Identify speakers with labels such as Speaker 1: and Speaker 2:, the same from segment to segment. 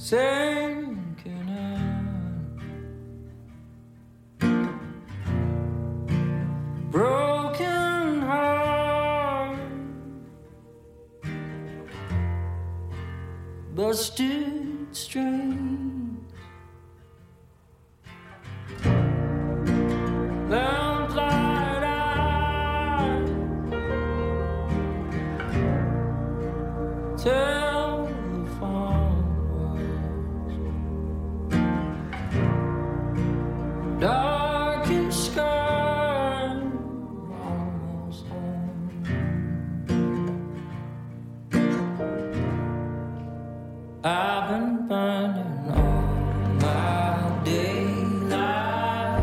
Speaker 1: sinking in. Broken heart, busted strings, lamplight eyes, telephone walls, darkened sky, almost home. I've been burning all my daylight,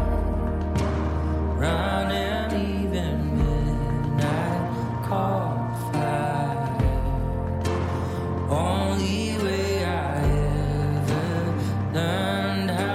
Speaker 1: running even midnight call fire. Only way I ever learned how.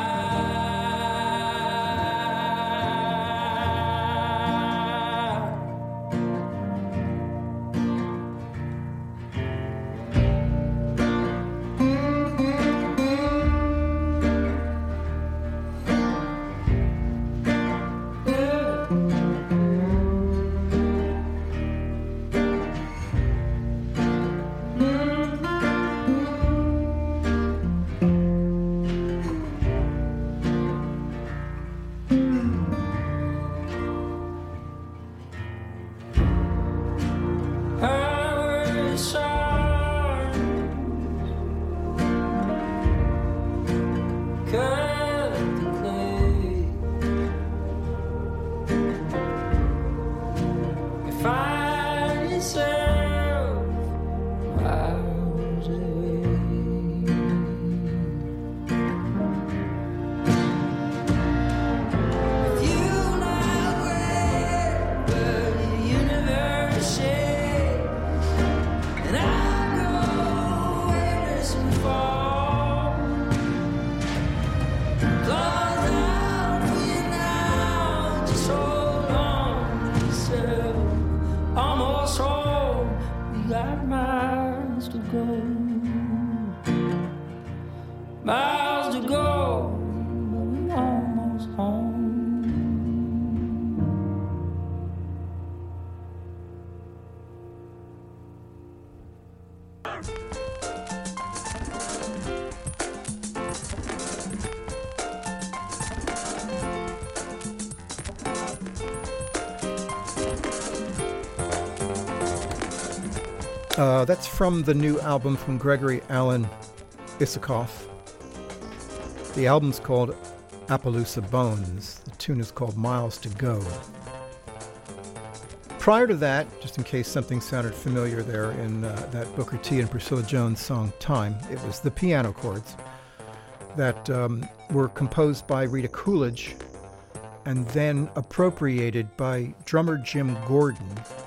Speaker 1: Miles to go, but we're almost home.
Speaker 2: That's from the new album from Gregory Alan Isakov. The album's called Appaloosa Bones. The tune is called Miles to Go. Prior to that, just in case something sounded familiar there in that Booker T and Priscilla Jones song Time, it was the piano chords that were composed by Rita Coolidge and then appropriated by drummer Jim Gordon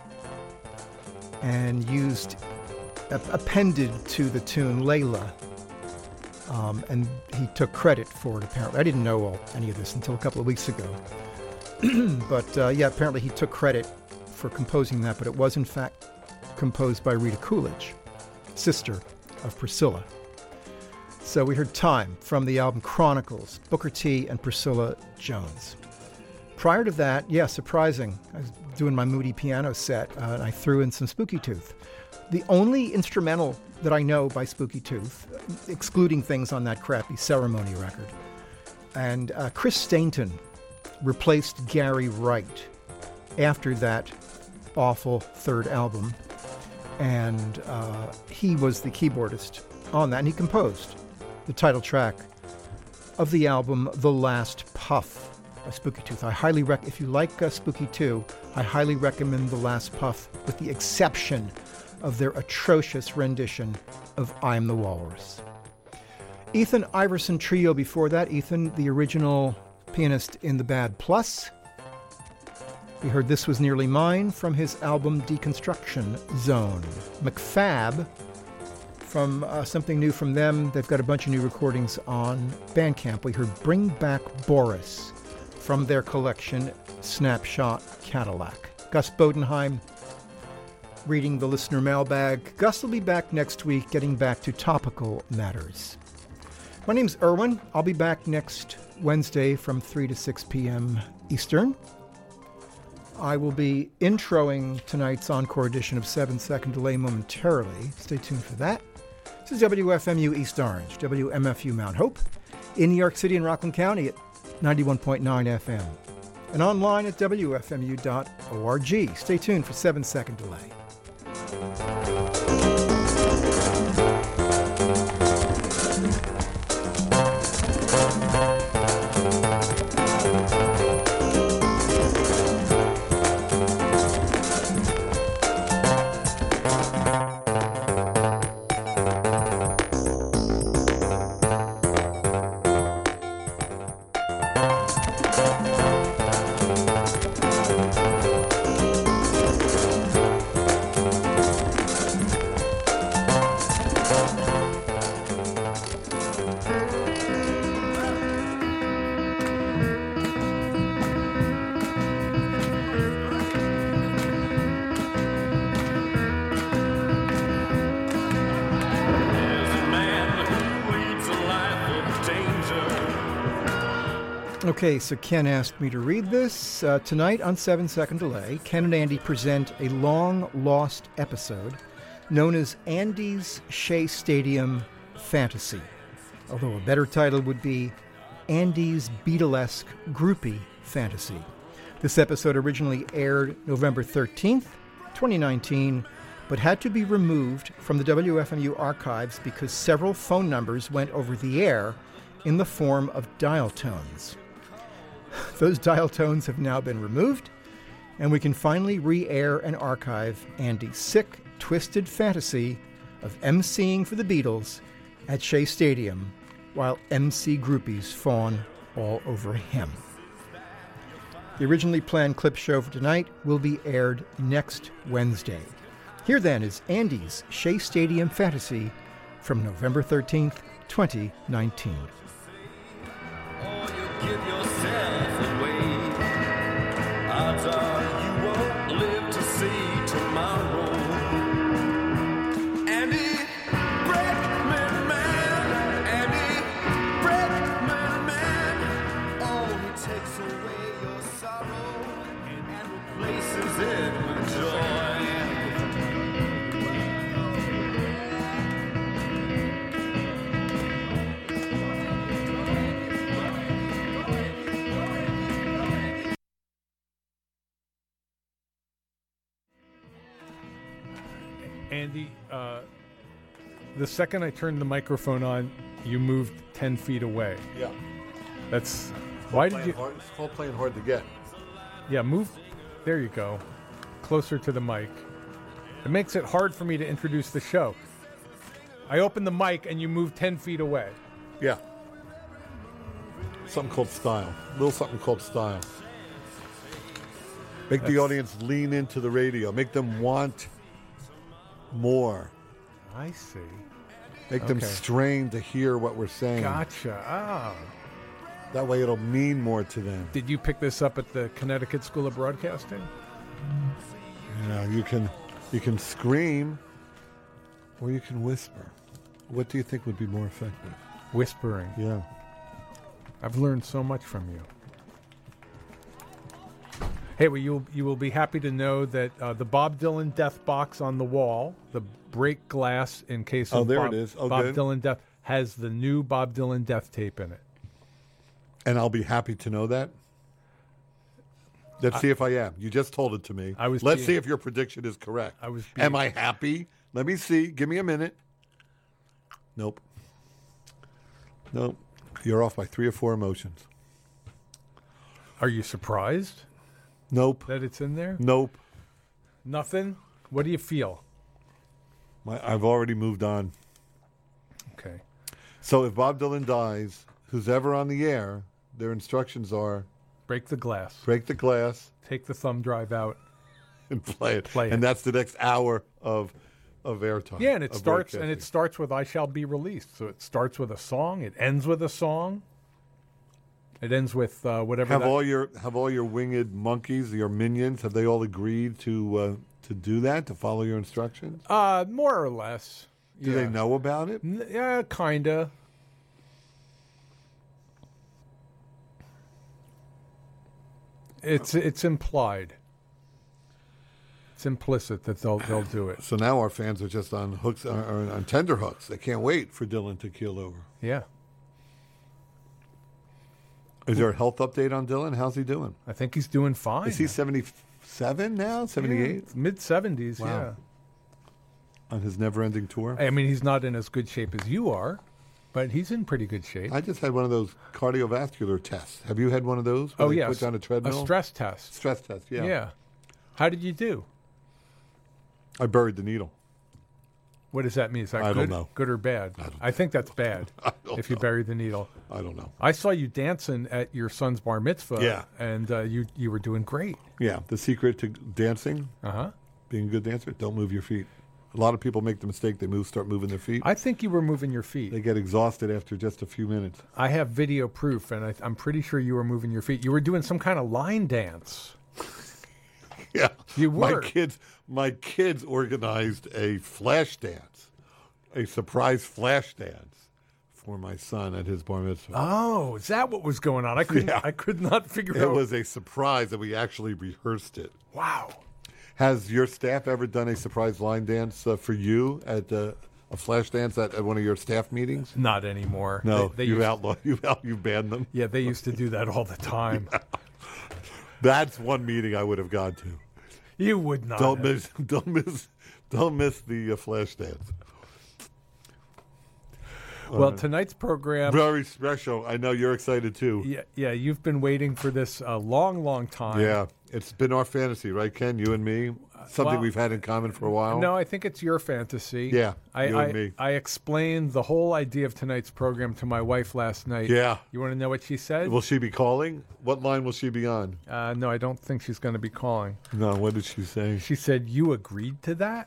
Speaker 2: and appended to the tune Layla. And he took credit for it, apparently. I didn't know any of this until a couple of weeks ago. But apparently he took credit for composing that, but it was in fact composed by Rita Coolidge, sister of Priscilla. So we heard Time from the album Chronicles, Booker T and Priscilla Jones. Prior to that, surprising, I was doing my moody piano set, and I threw in some Spooky Tooth. The only instrumental that I know by Spooky Tooth, excluding things on that crappy Ceremony record. And Chris Stainton replaced Gary Wright after that awful third album. And he was the keyboardist on that, and he composed the title track of the album The Last Puff by Spooky Tooth. I highly if you like Spooky 2, I highly recommend The Last Puff, with the exception of their atrocious rendition of I'm the Walrus. Ethan Iverson Trio before that. Ethan, the original pianist in The Bad Plus. We heard This Was Nearly Mine from his album Deconstruction Zone. McFab, from something new from them. They've got a bunch of new recordings on Bandcamp. We heard Bring Back Boris from their collection Snapshot Cadillac. Gus Bodenheim reading the listener mailbag. Gus will be back next week, getting back to topical matters. My name's Erwin. I'll be back next Wednesday from 3 to 6 p.m. Eastern. I will be introing tonight's encore edition of 7 Second Delay momentarily. Stay tuned for that. This is WFMU East Orange, WMFU Mount Hope, in New York City and Rockland County at 91.9 FM, and online at WFMU.org. Stay tuned for 7 Second Delay. Okay, so Ken asked me to read this. Tonight on 7 Second Delay, Ken and Andy present a long-lost episode known as Andy's Shea Stadium Fantasy, although a better title would be Andy's Beatlesque Groupie Fantasy. This episode originally aired November 13th, 2019, but had to be removed from the WFMU archives because several phone numbers went over the air in the form of dial tones. Those dial tones have now been removed, and we can finally re-air and archive Andy's sick, twisted fantasy of emceeing for the Beatles at Shea Stadium while MC groupies fawn all over him. The originally planned clip show for tonight will be aired next Wednesday. Here then is Andy's Shea Stadium Fantasy from November 13th, 2019.
Speaker 3: Give yourself away. Odds are you won't live to see tomorrow. Andy Bregman man, Andy Bregman man. Oh, he takes away your sorrow and replaces it with joy.
Speaker 4: Andy, the second I turned the microphone on, you moved 10 feet away.
Speaker 5: Yeah.
Speaker 4: That's... Why did you...
Speaker 5: It's called playing hard to get.
Speaker 4: Yeah, move... There you go. Closer to the mic. It makes it hard for me to introduce the show. I opened the mic and you moved 10 feet away.
Speaker 5: Yeah. Something called style. A little something called style. Make the audience lean into the radio. Make them want more.
Speaker 4: I see.
Speaker 5: Make them strain to hear what we're saying.
Speaker 4: Gotcha. Oh.
Speaker 5: That way it'll mean more to them.
Speaker 4: Did you pick this up at the Connecticut School of Broadcasting?
Speaker 5: You can scream or you can whisper. What do you think would be more effective?
Speaker 4: Whispering.
Speaker 5: Yeah.
Speaker 4: I've learned so much from you. Hey, well, you will be happy to know that the Bob Dylan death box on the wall, the break glass in case of
Speaker 5: it is. Oh,
Speaker 4: Bob
Speaker 5: good.
Speaker 4: Dylan death, has the new Bob Dylan death tape in it.
Speaker 5: And I'll be happy to know that. Let's see if I am. You just told it to me. Let's see if your prediction is correct. Am I happy? Let me see. Give me a minute. Nope. You're off by 3 or 4 emotions.
Speaker 4: Are you surprised?
Speaker 5: Nope.
Speaker 4: That it's in there?
Speaker 5: Nope.
Speaker 4: Nothing? What do you feel?
Speaker 5: I've already moved on.
Speaker 4: Okay.
Speaker 5: So if Bob Dylan dies, who's ever on the air, their instructions are...
Speaker 4: Break the glass.
Speaker 5: Break the glass.
Speaker 4: Take the thumb drive out.
Speaker 5: And play it.
Speaker 4: Play it.
Speaker 5: And that's the next hour of airtime.
Speaker 4: Yeah, and it starts with I Shall Be Released. So it starts with a song. It ends with a song. It ends with whatever.
Speaker 5: Have all your winged monkeys, your minions, have they all agreed to do that, to follow your instructions?
Speaker 4: More or less.
Speaker 5: Do they know about it?
Speaker 4: Yeah, kinda. It's implied. It's implicit that they'll do it.
Speaker 5: So now our fans are just on hooks, or on tender hooks. They can't wait for Dylan to keel over.
Speaker 4: Yeah.
Speaker 5: Is there a health update on Dylan? How's he doing?
Speaker 4: I think he's doing fine.
Speaker 5: Is he 77 now? 78?
Speaker 4: Yeah, mid-70s,
Speaker 5: wow.
Speaker 4: Yeah.
Speaker 5: On his never-ending tour?
Speaker 4: I mean, he's not in as good shape as you are, but he's in pretty good shape.
Speaker 5: I just had one of those cardiovascular tests. Have you had one of those?
Speaker 4: Oh, yes.
Speaker 5: Put you on a treadmill?
Speaker 4: A stress test.
Speaker 5: Stress test, yeah.
Speaker 4: Yeah. How did you do?
Speaker 5: I buried the needle.
Speaker 4: What does that mean? Is that
Speaker 5: I
Speaker 4: good?
Speaker 5: don't know.
Speaker 4: Good or bad? I think that's bad if you bury the needle.
Speaker 5: I don't know.
Speaker 4: I saw you dancing at your son's bar mitzvah.
Speaker 5: Yeah.
Speaker 4: And you were doing great.
Speaker 5: Yeah. The secret to dancing, being a good dancer, don't move your feet. A lot of people make the mistake they start moving their feet.
Speaker 4: I think you were moving your feet.
Speaker 5: They get exhausted after just a few minutes.
Speaker 4: I have video proof, and I'm pretty sure you were moving your feet. You were doing some kind of line dance.
Speaker 5: Yeah.
Speaker 4: You were.
Speaker 5: My kids organized a flash dance, a surprise flash dance for my son at his bar mitzvah.
Speaker 4: Oh, is that what was going on? I could not figure out.
Speaker 5: It was a surprise, and we actually rehearsed it.
Speaker 4: Wow. Has
Speaker 5: your staff ever done a surprise line dance for you at a flash dance at one of your staff meetings?
Speaker 4: Not anymore.
Speaker 5: No, you banned them.
Speaker 4: Yeah, they used to do that all the time.
Speaker 5: Yeah. That's one meeting I would have gone to.
Speaker 4: You would not.
Speaker 5: Don't miss the flash dance.
Speaker 4: Well, tonight's program
Speaker 5: very special. I know you're excited too.
Speaker 4: Yeah. You've been waiting for this a long time.
Speaker 5: Yeah, it's been our fantasy, right, Ken? You and me, something we've had in common for a while.
Speaker 4: No, I think it's your fantasy.
Speaker 5: Yeah, you and me.
Speaker 4: I explained the whole idea of tonight's program to my wife last night.
Speaker 5: Yeah.
Speaker 4: You want to know what she said?
Speaker 5: Will she be calling? What line will she be on?
Speaker 4: No, I don't think she's going to be calling.
Speaker 5: No, what did she say?
Speaker 4: She said, "You agreed to that?"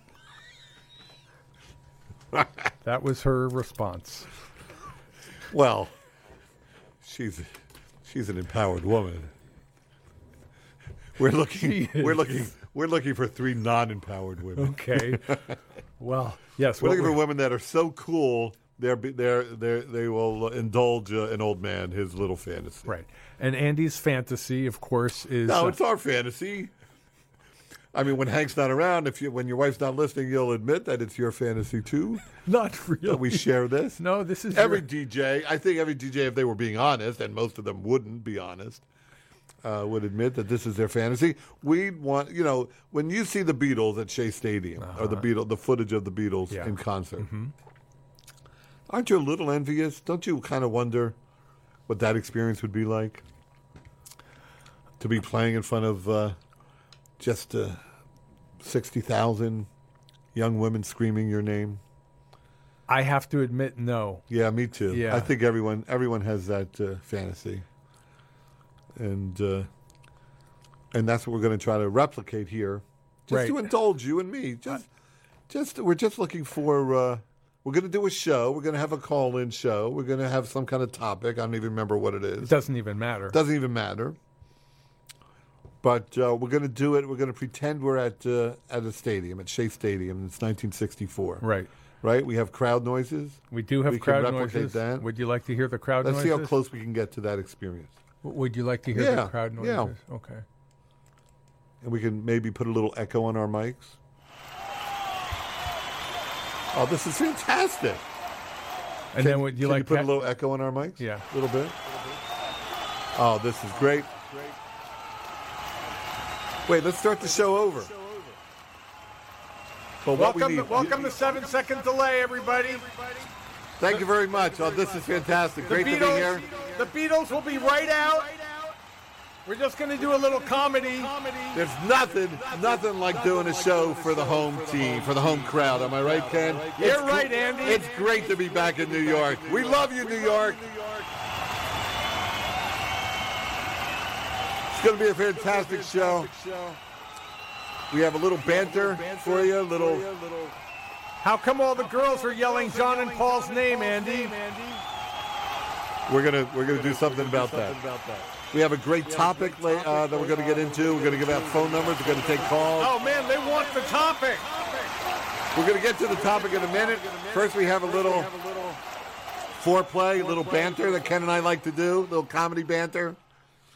Speaker 4: That was her response.
Speaker 5: Well, she's an empowered woman. We're looking for 3 non-empowered women.
Speaker 4: Okay. Well, yes.
Speaker 5: We're looking for women that are so cool they will indulge an old man his little fantasy.
Speaker 4: Right. And Andy's fantasy, of course, is
Speaker 5: no, it's our fantasy. I mean, when Hank's not around, when your wife's not listening, you'll admit that it's your fantasy too.
Speaker 4: Not really.
Speaker 5: That we share this.
Speaker 4: No, this is
Speaker 5: every DJ. I think every DJ, if they were being honest, and most of them wouldn't be honest, would admit that this is their fantasy. We want, when you see the Beatles at Shea Stadium or the footage of the Beatles in concert, aren't you a little envious? Don't you kind of wonder what that experience would be like to be playing in front of just 60,000 young women screaming your name?
Speaker 4: I have to admit, no.
Speaker 5: Yeah, me too.
Speaker 4: Yeah.
Speaker 5: I think everyone has that fantasy, and that's what we're going to try to replicate here, just to indulge you and me. We're just looking for. We're going to do a show. We're going to have a call-in show. We're going to have some kind of topic. I don't even remember what it is.
Speaker 4: It doesn't even matter.
Speaker 5: But we're going to do it. We're going to pretend we're at a stadium, at Shea Stadium. It's 1964. Right? We have crowd noises.
Speaker 4: We do have crowd noises.
Speaker 5: That.
Speaker 4: Would you like to hear the crowd noises?
Speaker 5: Let's see how close we can get to that experience.
Speaker 4: Would you like to hear the crowd noises?
Speaker 5: Yeah.
Speaker 4: Okay.
Speaker 5: And we can maybe put a little echo on our mics. Oh, this is fantastic.
Speaker 4: And then would you like
Speaker 5: to put a little echo on our mics?
Speaker 4: Yeah.
Speaker 5: A little bit. Oh, this is great. Wait, let's start the show over. But
Speaker 4: welcome to 7 Second Delay, everybody.
Speaker 5: Thank you very much. Oh, this is fantastic. Great to be here.
Speaker 4: The Beatles will be right out. We're just going to do a little comedy.
Speaker 5: There's nothing like doing a show for the home team, for the home crowd. Am I right, Ken?
Speaker 4: You're right, Andy.
Speaker 5: It's great to be back in New York. We love you, New York. It's going to be a fantastic show. We have a little banter for you,
Speaker 4: How come all the girls are yelling John and Paul's name, Andy?
Speaker 5: We're gonna do something about that. We have a great topic that we're going to get into. We're going to give out phone numbers. We're going to take calls.
Speaker 4: Oh, man, they want the topic.
Speaker 5: We're going to get to the topic in a minute. First, we have a little foreplay, a little banter that Ken and I like to do, a little comedy banter.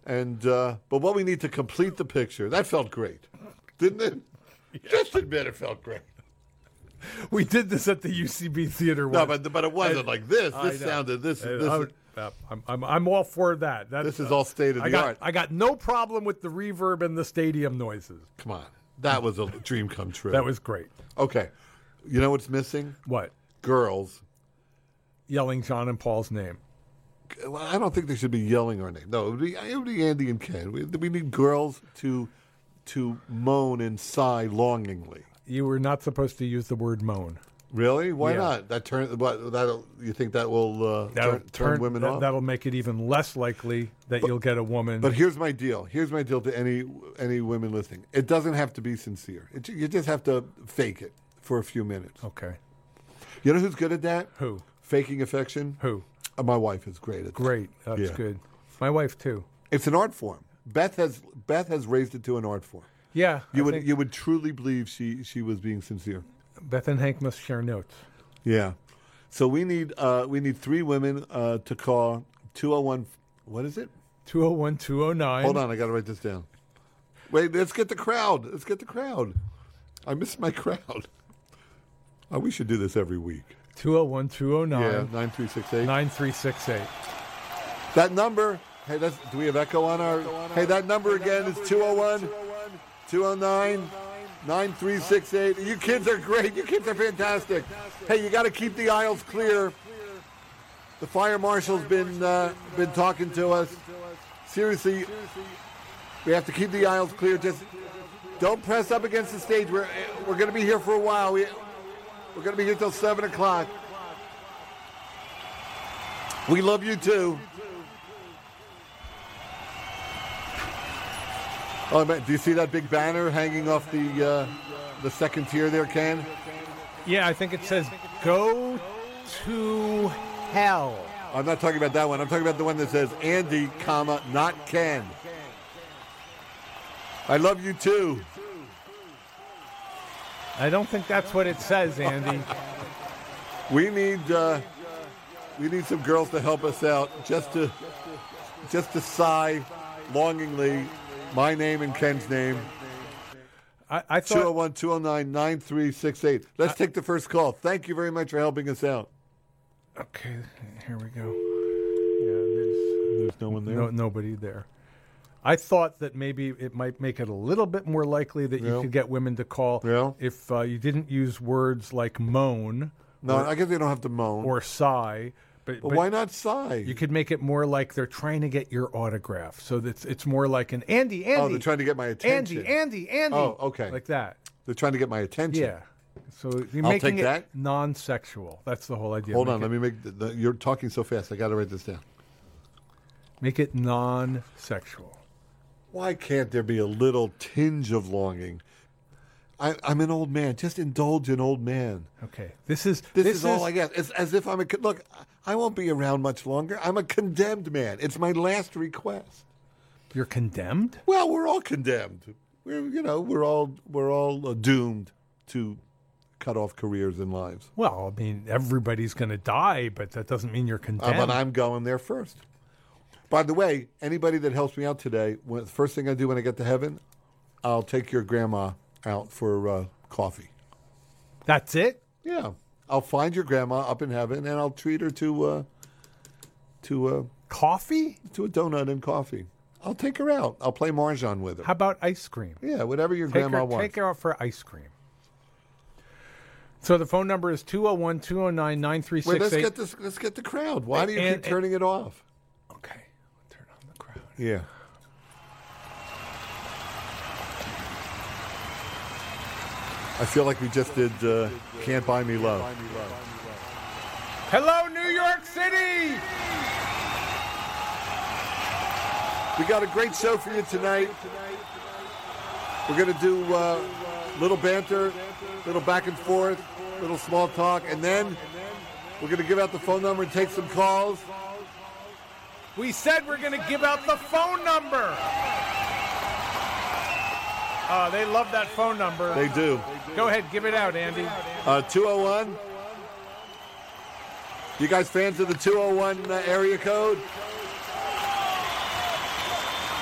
Speaker 5: And but what we need to complete the picture, that felt great, didn't it? Yeah. Just admit it felt great.
Speaker 4: We did this at the UCB Theater once.
Speaker 5: No, but it wasn't like this. This sounded this.
Speaker 4: I'm all for that.
Speaker 5: This is all state of the art.
Speaker 4: I got no problem with the reverb and the stadium noises.
Speaker 5: Come on, that was a dream come true.
Speaker 4: That was great.
Speaker 5: Okay, you know what's missing?
Speaker 4: What?
Speaker 5: Girls
Speaker 4: yelling John and Paul's name.
Speaker 5: Well, I don't think they should be yelling our name. No, it would be Andy and Ken. We need girls to moan and sigh longingly.
Speaker 4: You were not supposed to use the word moan.
Speaker 5: Really? Why not? You think that will turn women off?
Speaker 4: That'll make it even less likely that you'll get a woman.
Speaker 5: But here's my deal. Here's my deal to any women listening. It doesn't have to be sincere. You just have to fake it for a few minutes.
Speaker 4: Okay.
Speaker 5: You know who's good at that?
Speaker 4: Who? Faking
Speaker 5: affection?
Speaker 4: Who?
Speaker 5: My wife is great at that.
Speaker 4: Great. That's good. My wife too.
Speaker 5: It's an art form. Beth has raised it to an art form.
Speaker 4: Yeah.
Speaker 5: You would truly believe she was being sincere.
Speaker 4: Beth and Hank must share notes.
Speaker 5: Yeah. So we need 3 women to call 201. What is it?
Speaker 4: 201-209.
Speaker 5: Hold on, I got to write this down. Wait, let's get the crowd. I miss my crowd. Oh, we should do this every week.
Speaker 4: 201-209.
Speaker 5: Yeah, 9368.
Speaker 4: 9368.
Speaker 5: That number. Hey, do we have echo on our? Hey, that number again is 201-209-9368. You kids are great. You kids are fantastic. Hey, you got to keep the aisles clear. The fire marshal's been talking to us. Seriously, we have to keep the aisles clear. Just don't press up against the stage. We're going to be here for a while. We're going to be here till 7 o'clock. We love you too. Oh, man, do you see that big banner hanging off the second tier there, Ken?
Speaker 4: Yeah, I think it says "Go to hell."
Speaker 5: I'm not talking about that one. I'm talking about the one that says Andy, not Ken. I love you too.
Speaker 4: I don't think that's what it says, Andy.
Speaker 5: We need some girls to help us out, just to sigh longingly my name and Ken's name.
Speaker 4: I thought
Speaker 5: 201-209-9368. Let's take the first call. Thank you very much for helping us out.
Speaker 4: Okay, here we go.
Speaker 5: Yeah, there's no one there.
Speaker 4: Nobody there. I thought that maybe it might make it a little bit more likely that you could get women to call if you didn't use words like moan.
Speaker 5: No, I guess they don't have to moan.
Speaker 4: Or sigh. But
Speaker 5: why not sigh?
Speaker 4: You could make it more like they're trying to get your autograph. So that it's more like an Andy.
Speaker 5: Oh, they're trying to get my attention.
Speaker 4: Andy.
Speaker 5: Oh, okay.
Speaker 4: Like that.
Speaker 5: They're trying to get my attention.
Speaker 4: Yeah. So you're
Speaker 5: I'll
Speaker 4: making
Speaker 5: take that.
Speaker 4: non-sexual. That's the whole idea.
Speaker 5: Hold on. Let me make... you're talking so fast. I got to write this down.
Speaker 4: Make it non-sexual.
Speaker 5: Why can't there be a little tinge of longing? I'm an old man. Just indulge an old man.
Speaker 4: Okay. This is
Speaker 5: all I get. It's as if look, I won't be around much longer. I'm a condemned man. It's my last request.
Speaker 4: You're condemned?
Speaker 5: Well, we're all condemned. We're all doomed to cut off careers and lives.
Speaker 4: Well, I mean, everybody's going to die, but that doesn't mean you're condemned.
Speaker 5: But I'm going there first. By the way, anybody that helps me out today, the first thing I do when I get to heaven, I'll take your grandma out for coffee.
Speaker 4: That's it?
Speaker 5: Yeah. I'll find your grandma up in heaven, and I'll treat her to
Speaker 4: coffee?
Speaker 5: To a donut and coffee. I'll take her out. I'll play Mahjong with her.
Speaker 4: How about ice cream?
Speaker 5: Yeah, whatever your grandma wants.
Speaker 4: Take her out for ice cream. So the phone number is 201-209-9368.
Speaker 5: Wait, let's get the crowd. Why do you keep turning it off?
Speaker 4: Okay. We'll turn on the crowd.
Speaker 5: Yeah. I feel like we just did Can't Buy Me Love.
Speaker 4: Hello, New York City!
Speaker 5: We got a great show for you tonight. We're going to do little banter, little back and forth, little small talk, and then we're going to give out the phone number and take some calls.
Speaker 4: We said we're going to give out the phone number. They love that phone number.
Speaker 5: They do.
Speaker 4: Go ahead, give it out, Andy.
Speaker 5: 201. You guys fans of the 201 area code?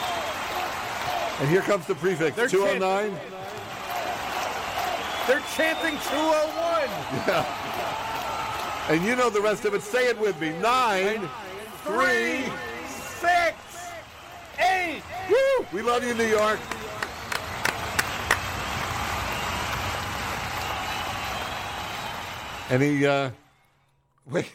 Speaker 5: And here comes the prefix, 209.
Speaker 4: They're chanting 201.
Speaker 5: Yeah. And you know the rest of it. Say it with me. 9, 3,
Speaker 4: 6, 8.
Speaker 5: Woo! We love you, New York. And he, wait.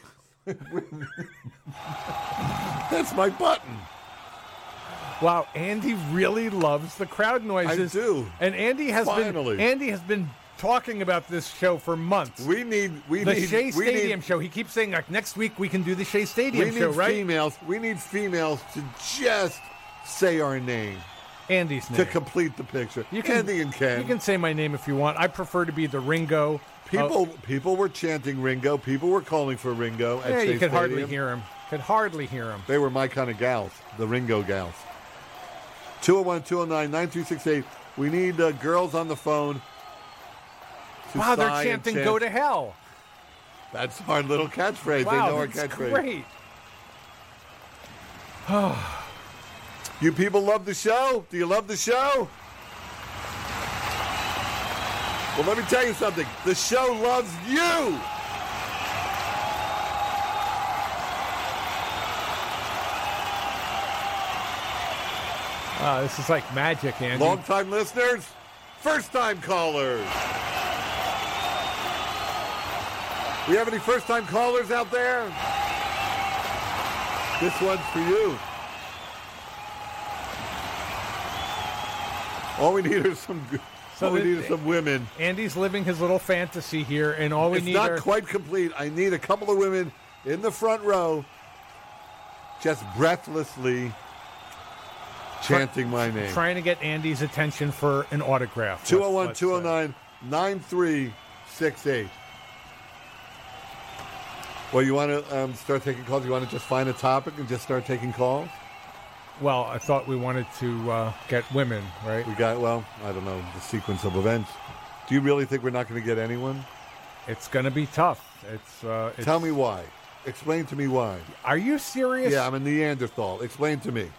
Speaker 5: That's my button.
Speaker 4: Wow, Andy really loves the crowd noises.
Speaker 5: I do.
Speaker 4: And Andy has been talking about this show for months.
Speaker 5: We need
Speaker 4: the Shea Stadium show. He keeps saying, like, next week we can do the Shea Stadium show, right?
Speaker 5: We need females to just say our name.
Speaker 4: Andy's name.
Speaker 5: To complete the picture. Andy and Ken.
Speaker 4: You can say my name if you want. I prefer to be the Ringo.
Speaker 5: People were chanting Ringo. People were calling for Ringo at Shea Stadium.
Speaker 4: You could hardly hear him. They
Speaker 5: were my kind of gals, the Ringo gals. 201-209-9368. We need girls on the phone.
Speaker 4: Wow, they're chanting "Go to Hell."
Speaker 5: That's our little catchphrase.
Speaker 4: Wow,
Speaker 5: they know our
Speaker 4: that's
Speaker 5: catchphrase.
Speaker 4: Great.
Speaker 5: You people love the show? Do you love the show? Well, let me tell you something. The show loves you.
Speaker 4: This is like magic, Andy.
Speaker 5: Long-time listeners, first-time callers. We have any first-time callers out there? This one's for you. All we need are some women.
Speaker 4: Andy's living his little fantasy here, and all we need
Speaker 5: are... It's not quite complete. I need a couple of women in the front row just breathlessly chanting my name.
Speaker 4: Trying to get Andy's attention for an autograph.
Speaker 5: 201-209-9368. Well, you want to start taking calls? You want to just find a topic and just start taking calls?
Speaker 4: Well, I thought we wanted to get women, right?
Speaker 5: I don't know, the sequence of events. Do you really think we're not going to get anyone?
Speaker 4: It's going to be tough.
Speaker 5: Tell me why. Explain to me why.
Speaker 4: Are you serious?
Speaker 5: Yeah, I'm a Neanderthal. Explain to me.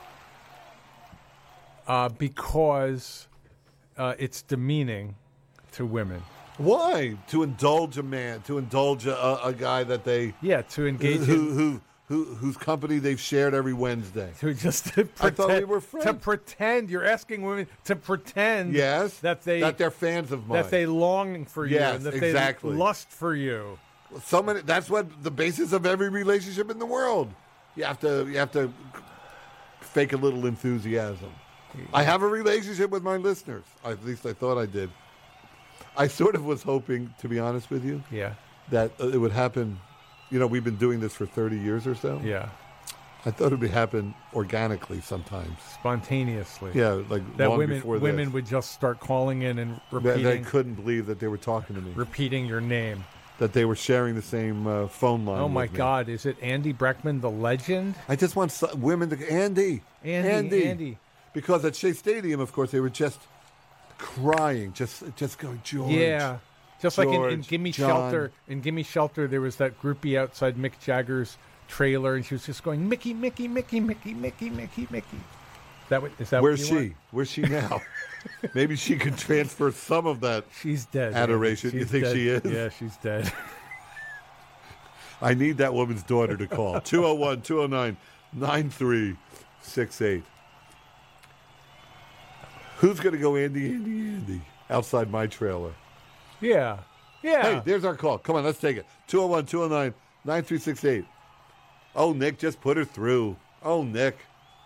Speaker 4: Because it's demeaning to women.
Speaker 5: Why? To indulge a man, to indulge a guy that they...
Speaker 4: Yeah, to engage
Speaker 5: whose company they've shared every Wednesday.
Speaker 4: To pretend,
Speaker 5: I thought we were friends.
Speaker 4: To pretend. You're asking women to pretend that
Speaker 5: they're fans of mine.
Speaker 4: That they long for you.
Speaker 5: Yes,
Speaker 4: and that
Speaker 5: exactly.
Speaker 4: they lust for you.
Speaker 5: That's what the basis of every relationship in the world. You have to fake a little enthusiasm. I have a relationship with my listeners. At least I thought I did. I sort of was hoping, to be honest with you, that it would happen. You know, we've been doing this for 30 years or so.
Speaker 4: Yeah.
Speaker 5: I thought it would happen organically sometimes.
Speaker 4: Spontaneously.
Speaker 5: Yeah, like
Speaker 4: that
Speaker 5: long before
Speaker 4: women would just start calling in and repeating.
Speaker 5: They couldn't believe that they were talking to me.
Speaker 4: Repeating your name.
Speaker 5: That they were sharing the same phone line.
Speaker 4: Oh, my
Speaker 5: with me.
Speaker 4: God. Is it Andy Breckman, the legend?
Speaker 5: I just want women to... Andy. Because at Shea Stadium, of course, they were just crying, just going, George.
Speaker 4: Yeah. Just George, like in Gimme
Speaker 5: John.
Speaker 4: Shelter. In Gimme Shelter, there was that groupie outside Mick Jagger's trailer, and she was just going, Mickey, Mickey, Mickey, Mickey, Mickey, Mickey, Mickey. Is that
Speaker 5: Where's
Speaker 4: what
Speaker 5: she?
Speaker 4: Want?
Speaker 5: Where's she now? Maybe she could transfer some of that
Speaker 4: She's dead,
Speaker 5: adoration.
Speaker 4: She's
Speaker 5: you think
Speaker 4: dead.
Speaker 5: she is?
Speaker 4: Yeah, she's dead.
Speaker 5: I need that woman's daughter to call. 201-209-9368. Who's going to go Andy outside my trailer?
Speaker 4: Yeah.
Speaker 5: Hey, there's our call. Come on, let's take it. 201-209-9368. Oh, Nick, just put her through. Oh, Nick.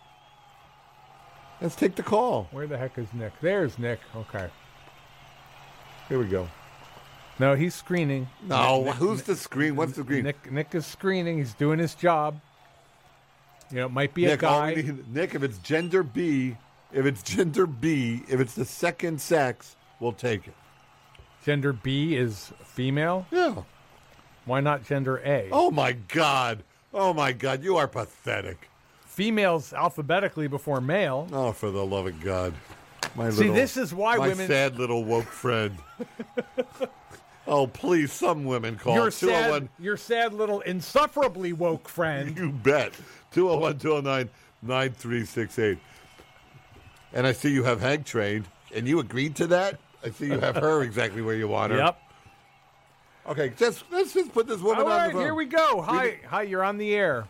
Speaker 5: Let's take the call.
Speaker 4: Where the heck is Nick? There's Nick. Okay.
Speaker 5: Here we go.
Speaker 4: No, he's screening.
Speaker 5: No, who's the screen? What's the screen?
Speaker 4: Nick is screening. He's doing his job. You know, it might be
Speaker 5: Nick,
Speaker 4: a guy.
Speaker 5: Nick, if it's gender B, if it's the second sex, we'll take it.
Speaker 4: Gender B is female?
Speaker 5: Yeah.
Speaker 4: Why not gender A?
Speaker 5: Oh, my God. You are pathetic.
Speaker 4: Females alphabetically before male.
Speaker 5: Oh, for the love of God.
Speaker 4: This is why
Speaker 5: my
Speaker 4: women...
Speaker 5: My sad little woke friend. Oh, please, some women call.
Speaker 4: Your sad little insufferably woke friend.
Speaker 5: You bet. 201-209-9368. And I see you have Hank trained, and you agreed to that? I see you have her exactly where you want her.
Speaker 4: Yep.
Speaker 5: Okay, let's just put this woman on the phone.
Speaker 4: Here we go. Hi, you're on the air.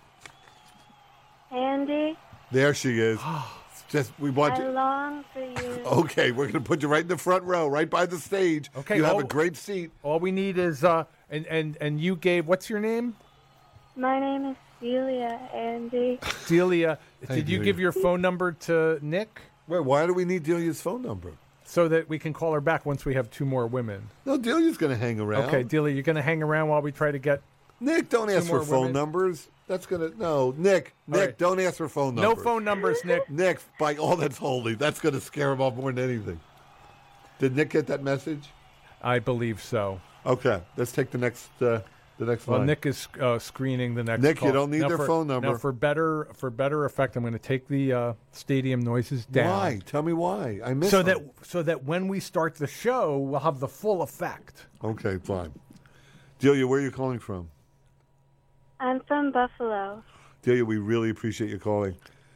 Speaker 6: Andy.
Speaker 5: There she is. We want
Speaker 6: I
Speaker 5: you.
Speaker 6: long for you.
Speaker 5: Okay, we're going to put you right in the front row, right by the stage.
Speaker 4: Okay,
Speaker 5: you have a great seat.
Speaker 4: All we need is and you gave, what's your name?
Speaker 6: My name is Celia, Andy.
Speaker 4: Celia, did you
Speaker 5: Delia.
Speaker 4: give your phone number to Nick?
Speaker 5: Wait, why do we need Delia's phone number?
Speaker 4: So that we can call her back once we have 2 more women.
Speaker 5: No, Delia's going to hang around.
Speaker 4: Okay, Delia, you're going to hang around while we try to get
Speaker 5: Nick, don't ask for phone numbers. That's going to... No, Nick,
Speaker 4: right.
Speaker 5: don't ask for phone numbers.
Speaker 4: No phone numbers, Nick.
Speaker 5: Nick, by all that's holy, that's going to scare him off more than anything. Did Nick get that message?
Speaker 4: I believe so.
Speaker 5: Okay, let's take the next line.
Speaker 4: Nick is screening the next
Speaker 5: Nick,
Speaker 4: call.
Speaker 5: you don't need their phone number.
Speaker 4: Now, for better effect, I'm going to take the stadium noises down.
Speaker 5: Why? Tell me why. I missed
Speaker 4: so that when we start the show, we'll have the full effect.
Speaker 5: Okay, fine. Delia, where are you calling from?
Speaker 6: I'm from Buffalo.
Speaker 5: Delia, we really appreciate you calling.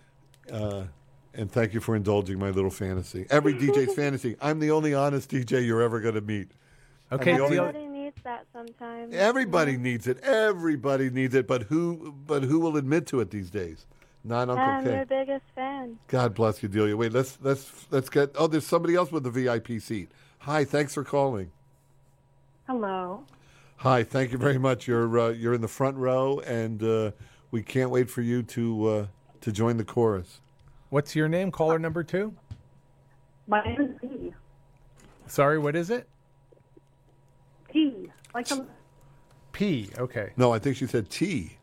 Speaker 5: And thank you for indulging my little fantasy. Every DJ's fantasy. I'm the only honest DJ you're ever going to meet.
Speaker 4: Okay,
Speaker 6: everybody needs that sometimes.
Speaker 5: Everybody needs it. Everybody needs it. But who will admit to it these days? Not Uncle
Speaker 6: I'm
Speaker 5: Ken.
Speaker 6: your biggest fan.
Speaker 5: God bless you, Delia. Wait, let's get. Oh, there's somebody else with the VIP seat. Hi, thanks for calling.
Speaker 7: Hello.
Speaker 5: Hi, thank you very much. You're in the front row, and we can't wait for you to join the chorus.
Speaker 4: What's your name? Caller number 2.
Speaker 7: My name is P.
Speaker 4: Sorry, what is it?
Speaker 7: P. Like a
Speaker 4: P. Okay.
Speaker 5: No, I think she said T.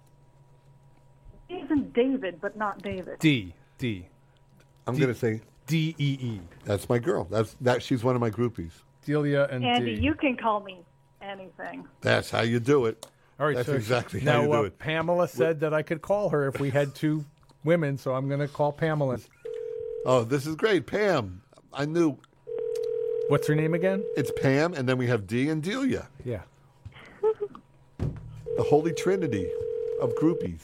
Speaker 7: P isn't David, but not David.
Speaker 4: D.
Speaker 5: I'm going to say
Speaker 4: D-E-E.
Speaker 5: That's my girl. That she's one of my groupies.
Speaker 4: Delia and
Speaker 7: Andy,
Speaker 4: D.
Speaker 7: you can call me anything.
Speaker 5: That's how you do it.
Speaker 4: All right,
Speaker 5: that's
Speaker 4: so
Speaker 5: exactly
Speaker 4: now,
Speaker 5: how you do it.
Speaker 4: Pamela said that I could call her if we had 2 women, so I'm going to call Pamela.
Speaker 5: Oh, this is great. Pam. I knew.
Speaker 4: What's her name again?
Speaker 5: It's Pam, and then we have D and Delia.
Speaker 4: Yeah.
Speaker 5: The holy trinity of groupies.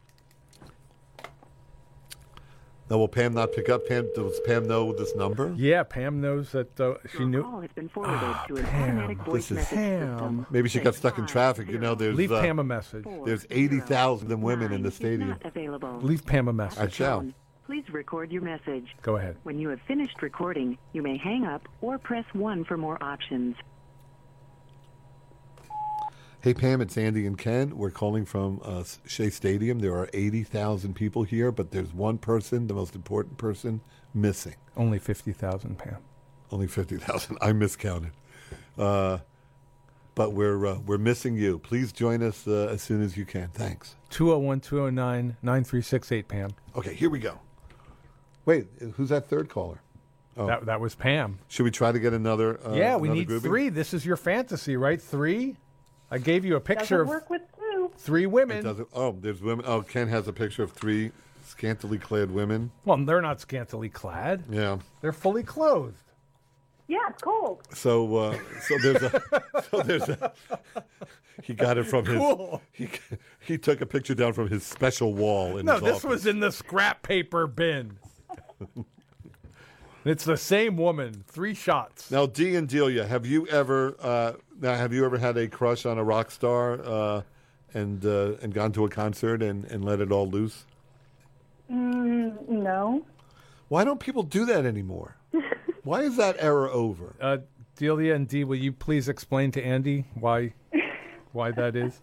Speaker 5: Now, will Pam not pick up? Does Pam know this number?
Speaker 4: Yeah, Pam knows that she knew.
Speaker 8: Your call has been forwarded to an automatic voice message system.
Speaker 5: Maybe she got stuck in traffic. You know, there's
Speaker 4: Leave Pam a message.
Speaker 5: There's 80,000 women in the stadium.
Speaker 8: Not available.
Speaker 4: Leave Pam a message.
Speaker 5: I shall.
Speaker 8: Please record your message.
Speaker 4: Go ahead.
Speaker 8: When you have finished recording, you may hang up or press 1 for more options.
Speaker 5: Hey, Pam, it's Andy and Ken. We're calling from Shea Stadium. There are 80,000 people here, but there's one person, the most important person, missing.
Speaker 4: Only 50,000, Pam.
Speaker 5: Only 50,000. I miscounted. But we're missing you. Please join us as soon as you can. Thanks.
Speaker 4: 201-209-9368, Pam.
Speaker 5: Okay, here we go. Wait, who's that third caller?
Speaker 4: Oh. That was Pam.
Speaker 5: Should we try to get another?
Speaker 4: Yeah, we
Speaker 5: another
Speaker 4: need
Speaker 5: groupie?
Speaker 4: 3. This is your fantasy, right? 3? I gave you a picture
Speaker 7: Doesn't work with 2.
Speaker 4: 3 women.
Speaker 5: It doesn't. Oh, there's women. Oh, Ken has a picture of 3 scantily clad women.
Speaker 4: Well, they're not scantily clad.
Speaker 5: Yeah.
Speaker 4: They're fully clothed.
Speaker 7: Yeah, it's cold.
Speaker 5: So there's a. He got it from
Speaker 4: Cool.
Speaker 5: He took a picture down from his special wall in his
Speaker 4: this
Speaker 5: office.
Speaker 4: was in the scrap paper bin. It's the same woman. 3 shots.
Speaker 5: Now, Dee and Delia, have you ever had a crush on a rock star and gone to a concert and let it all loose?
Speaker 7: No.
Speaker 5: Why don't people do that anymore? Why is that era over?
Speaker 4: Delia and Dee, will you please explain to Andy why that is?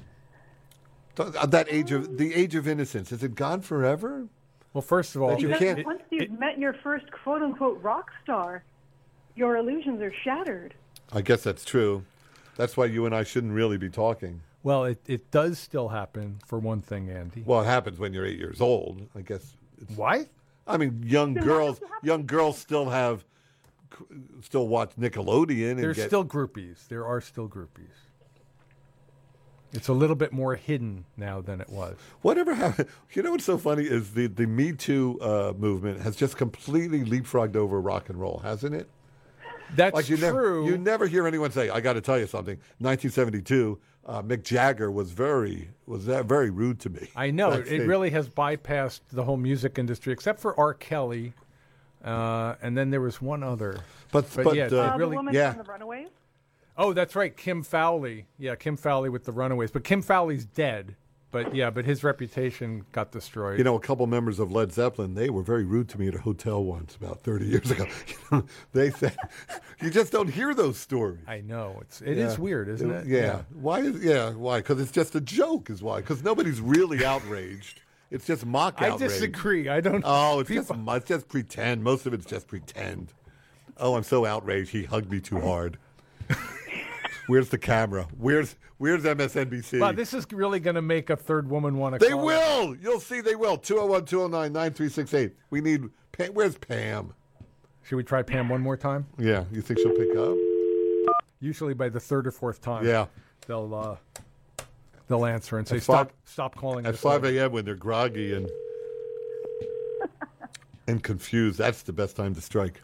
Speaker 5: The age of innocence, is it gone forever?
Speaker 4: Well, first of all,
Speaker 5: You
Speaker 7: Because
Speaker 5: can't-
Speaker 7: once you've met your first quote-unquote rock star, your illusions are shattered.
Speaker 5: I guess that's true. That's why you and I shouldn't really be talking.
Speaker 4: well, it does still happen for one thing, Andy.
Speaker 5: Well, it happens when you're 8 years old. I guess.
Speaker 4: Why?
Speaker 5: I mean, young girls still watch Nickelodeon. And
Speaker 4: There's still groupies. There are still groupies. It's a little bit more hidden now than it was.
Speaker 5: Whatever happened? You know what's so funny is the Me Too movement has just completely leapfrogged over rock and roll, hasn't it?
Speaker 4: That's
Speaker 5: true. You never hear anyone say, "I got to tell you something." 1972, Mick Jagger was very rude to me.
Speaker 4: I know.
Speaker 5: Backstage.
Speaker 4: It really has bypassed the whole music industry, except for R. Kelly. And then there was one other.
Speaker 5: But
Speaker 4: yeah,
Speaker 7: the
Speaker 4: really,
Speaker 7: woman from the Runaways?
Speaker 4: Oh, that's right, Kim Fowley. Yeah, Kim Fowley with the Runaways. But Kim Fowley's dead. But his reputation got destroyed.
Speaker 5: You know, a couple members of Led Zeppelin, they were very rude to me at a hotel once about 30 years ago. They said, you just don't hear those stories.
Speaker 4: I know. It is weird, isn't it?
Speaker 5: Yeah. Why? Because it's just a joke is why. Because nobody's really outraged. It's just mock outrage.
Speaker 4: I disagree. I don't.
Speaker 5: Oh, it's just pretend. Most of it's just pretend. Oh, I'm so outraged. He hugged me too hard. Where's the camera? Where's MSNBC?
Speaker 4: Wow, this is really going to make a third woman want to call.
Speaker 5: They will. You'll see they will. 201-209-9368. We need where's Pam?
Speaker 4: Should we try Pam one more time?
Speaker 5: Yeah. You think she'll pick up?
Speaker 4: Usually by the third or fourth time.
Speaker 5: Yeah.
Speaker 4: They'll answer and say, stop calling.
Speaker 5: At 5 a.m. when they're groggy and confused, that's the best time to strike.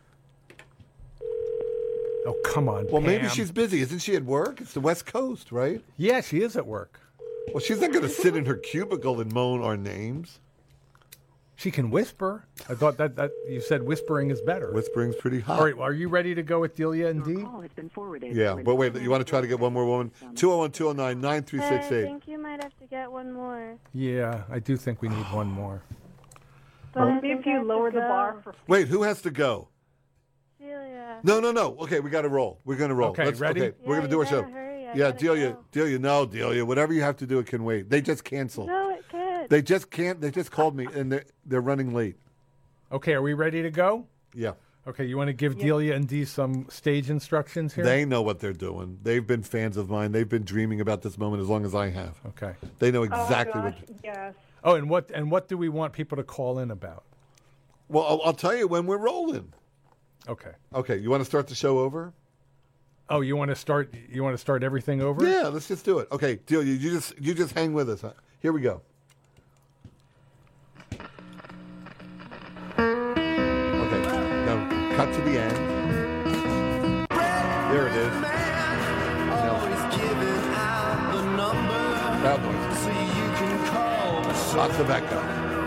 Speaker 4: Oh, come on,
Speaker 5: Well,
Speaker 4: Pam.
Speaker 5: maybe she's busy. Isn't she at work? It's the West Coast, right?
Speaker 4: Yeah, she is at work.
Speaker 5: Well, she's not going to sit in her cubicle and moan our names.
Speaker 4: She can whisper. I thought that you said whispering is better.
Speaker 5: Whispering's pretty hot.
Speaker 4: All right, well, are you ready to go with Delia and Dee?
Speaker 8: Call has been forwarded.
Speaker 5: Yeah, but wait, you want to try to get one more woman? 201-209-9368.
Speaker 6: I think you might have to get one more.
Speaker 4: Yeah, I do think we need one more.
Speaker 7: So maybe if you lower the bar for
Speaker 5: Wait, who has to go?
Speaker 6: Celia.
Speaker 5: No. Okay, we got to roll. We're going to roll.
Speaker 4: Okay, ready?
Speaker 5: Okay, we're going to do our show.
Speaker 6: Hurry.
Speaker 5: Yeah, Delia. Whatever you have to do, it can wait. They just canceled.
Speaker 6: No, it can't.
Speaker 5: They just can't. They just called me, and they're running late.
Speaker 4: Okay, are we ready to go?
Speaker 5: Yeah.
Speaker 4: Okay, you want to give Delia and Dee some stage instructions here?
Speaker 5: They know what they're doing. They've been fans of mine. They've been dreaming about this moment as long as I have.
Speaker 4: Okay.
Speaker 5: They know exactly what.
Speaker 7: Yes.
Speaker 4: Oh, and what do we want people to call in about?
Speaker 5: Well, I'll tell you when we're rolling.
Speaker 4: Okay.
Speaker 5: Okay, you want to start the show over?
Speaker 4: Oh, you want to start everything over?
Speaker 5: Yeah, let's just do it. Okay, Delia, you just hang with us. Huh? Here we go. Okay, now cut to the end. There it is. Loud noise. Lots of echo.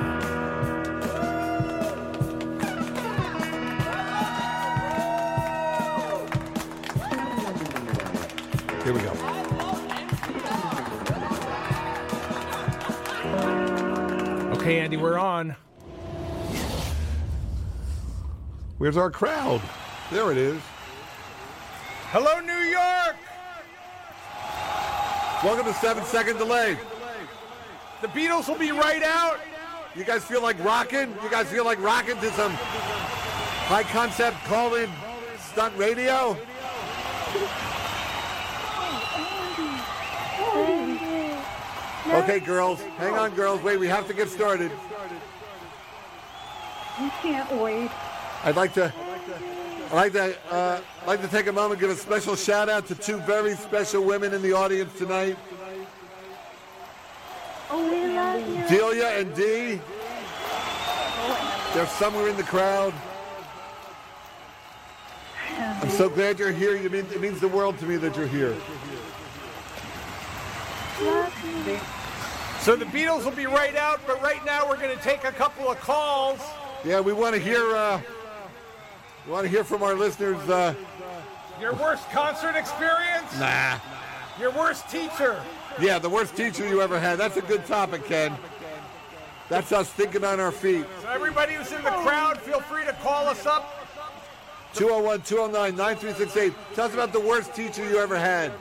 Speaker 5: Here we go.
Speaker 4: Okay, Andy, we're on.
Speaker 5: Where's our crowd? There it is.
Speaker 4: Hello, New York!
Speaker 5: Welcome to 7 Second Delay.
Speaker 4: The Beatles will be right out.
Speaker 5: You guys feel like rocking? You guys feel like rocking to some high concept call-in stunt radio? Okay, girls. Hang on, girls. Wait, we have to get started.
Speaker 7: You can't wait.
Speaker 5: I'd like to take a moment and give a special shout out to two very special women in the audience tonight.
Speaker 6: Oh, we love you.
Speaker 5: Delia and Dee. They're somewhere in the crowd. I'm so glad you're here. It means the world to me that you're here.
Speaker 4: So the Beatles will be right out, but right now we're going to take a couple of calls.
Speaker 5: Yeah, we want to hear from our listeners.
Speaker 4: Your worst concert experience?
Speaker 5: Nah.
Speaker 4: Your worst teacher?
Speaker 5: Yeah, the worst teacher you ever had. That's a good topic, Ken. That's us thinking on our feet.
Speaker 4: So everybody who's in the crowd, feel free to call us up.
Speaker 5: 201-209-9368. Tell us about the worst teacher you ever had.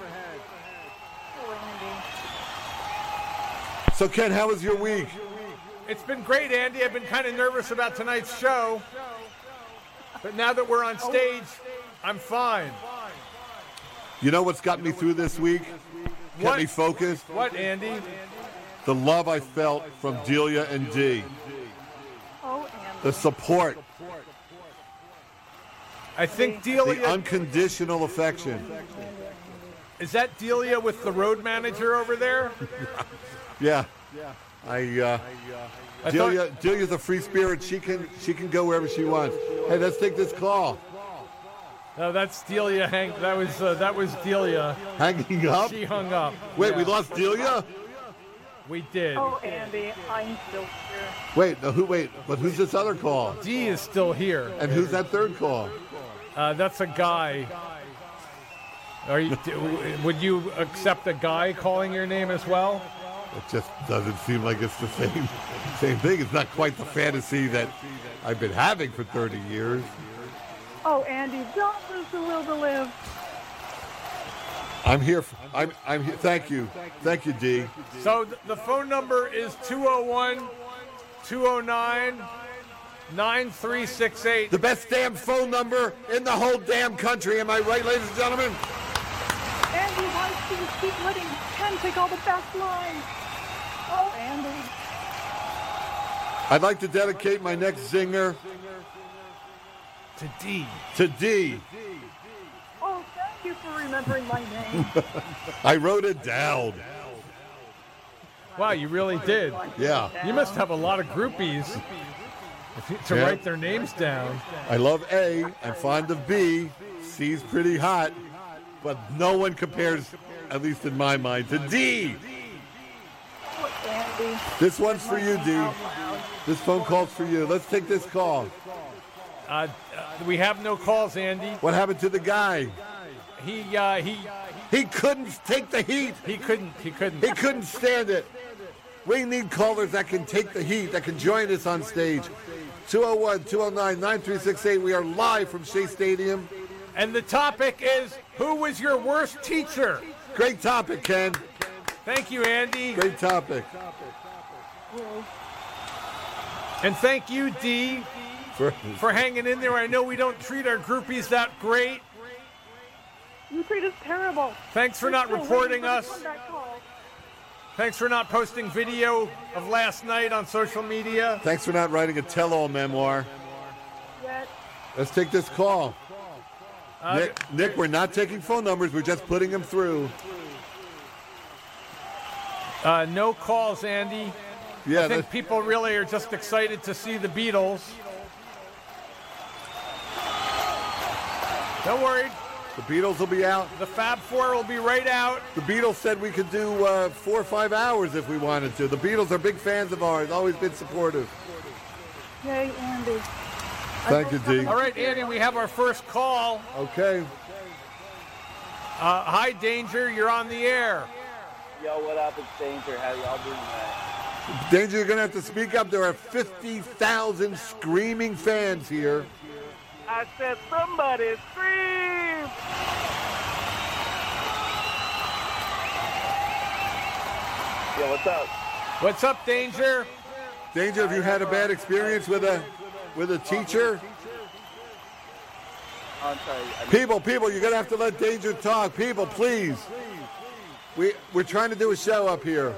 Speaker 5: So, Ken, how was your week?
Speaker 4: It's been great, Andy. I've been kind of nervous about tonight's show. But now that we're on stage, I'm fine.
Speaker 5: You know what's got me through this week? Kept me focused?
Speaker 4: What, Andy?
Speaker 5: The love I felt from Delia and Dee.
Speaker 7: Oh, Andy.
Speaker 5: The support.
Speaker 4: I think Delia...
Speaker 5: The unconditional affection.
Speaker 4: Is that Delia with the road manager over there?
Speaker 5: Yeah. Delia's a free spirit. She can go wherever she wants. Hey, let's take this call.
Speaker 4: No, that's Delia. That was Delia.
Speaker 5: Hanging up?
Speaker 4: She hung up.
Speaker 5: Wait, we lost Delia?
Speaker 4: We did.
Speaker 7: Oh, Andy, I'm still here.
Speaker 5: Wait, but who's this other call?
Speaker 4: D is still here.
Speaker 5: And who's that third call?
Speaker 4: That's a guy. Would you accept a guy calling your name as well?
Speaker 5: It just doesn't seem like it's the same thing. It's not quite the fantasy that I've been having for 30 years.
Speaker 7: Oh, Andy, don't lose the will to live.
Speaker 5: I'm here. I'm here. Thank you, D.
Speaker 4: So the phone number is 201-209-9368.
Speaker 5: The best damn phone number in the whole damn country. Am I right, ladies and gentlemen?
Speaker 7: Andy, why do you keep letting Ken take all the best lines? Oh, Andy.
Speaker 5: I'd like to dedicate my next zinger
Speaker 4: to D.
Speaker 7: Oh, thank you for remembering my name.
Speaker 5: I wrote it down.
Speaker 4: Wow, you really did.
Speaker 5: Yeah.
Speaker 4: You must have a lot of groupies to write their names down.
Speaker 5: I love A. I'm fond of B. C's pretty hot. But no one compares, at least in my mind, to D.
Speaker 7: Oh, Andy.
Speaker 5: This one's for you, D. This phone call's for you. Let's take this call.
Speaker 4: We have no calls, Andy.
Speaker 5: What happened to the guy?
Speaker 4: He
Speaker 5: couldn't take the heat.
Speaker 4: He couldn't
Speaker 5: stand it. We need callers that can take the heat, that can join us on stage. 201-209-9368. We are live from Shea Stadium.
Speaker 4: And the topic is, who was your worst teacher?
Speaker 5: Great topic, Ken.
Speaker 4: Thank you, Andy.
Speaker 5: Great topic.
Speaker 4: And thank you, D, for hanging in there. I know we don't treat our groupies that great.
Speaker 7: You treat us terrible.
Speaker 4: Thanks for not reporting us. Thanks for not posting video of last night on social media.
Speaker 5: Thanks for not writing a tell-all memoir.
Speaker 7: Yet.
Speaker 5: Let's take this call. Nick, we're not taking phone numbers. We're just putting them through.
Speaker 4: No calls, Andy.
Speaker 5: Yeah,
Speaker 4: I think people really are just excited to see the Beatles. Don't worry.
Speaker 5: The Beatles will be out.
Speaker 4: The Fab Four will be right out.
Speaker 5: The Beatles said we could do 4 or 5 hours if we wanted to. The Beatles are big fans of ours, always been supportive.
Speaker 7: Yay, Andy.
Speaker 5: Thank you, D.
Speaker 4: All right, Andy, we have our first call.
Speaker 5: Okay.
Speaker 4: Hi, Danger. You're on the air.
Speaker 9: Yo, what up? It's Danger. How y'all doing tonight?
Speaker 5: Danger, you're going to have to speak up. There are 50,000 screaming fans here.
Speaker 9: I said somebody scream! Yo, what's up?
Speaker 4: What's up, Danger?
Speaker 5: Danger, have you had a bad experience with a teacher?
Speaker 9: Oh, I'm sorry.
Speaker 5: People, you're going to have to let Danger talk. People, please. We're trying to do a show up here.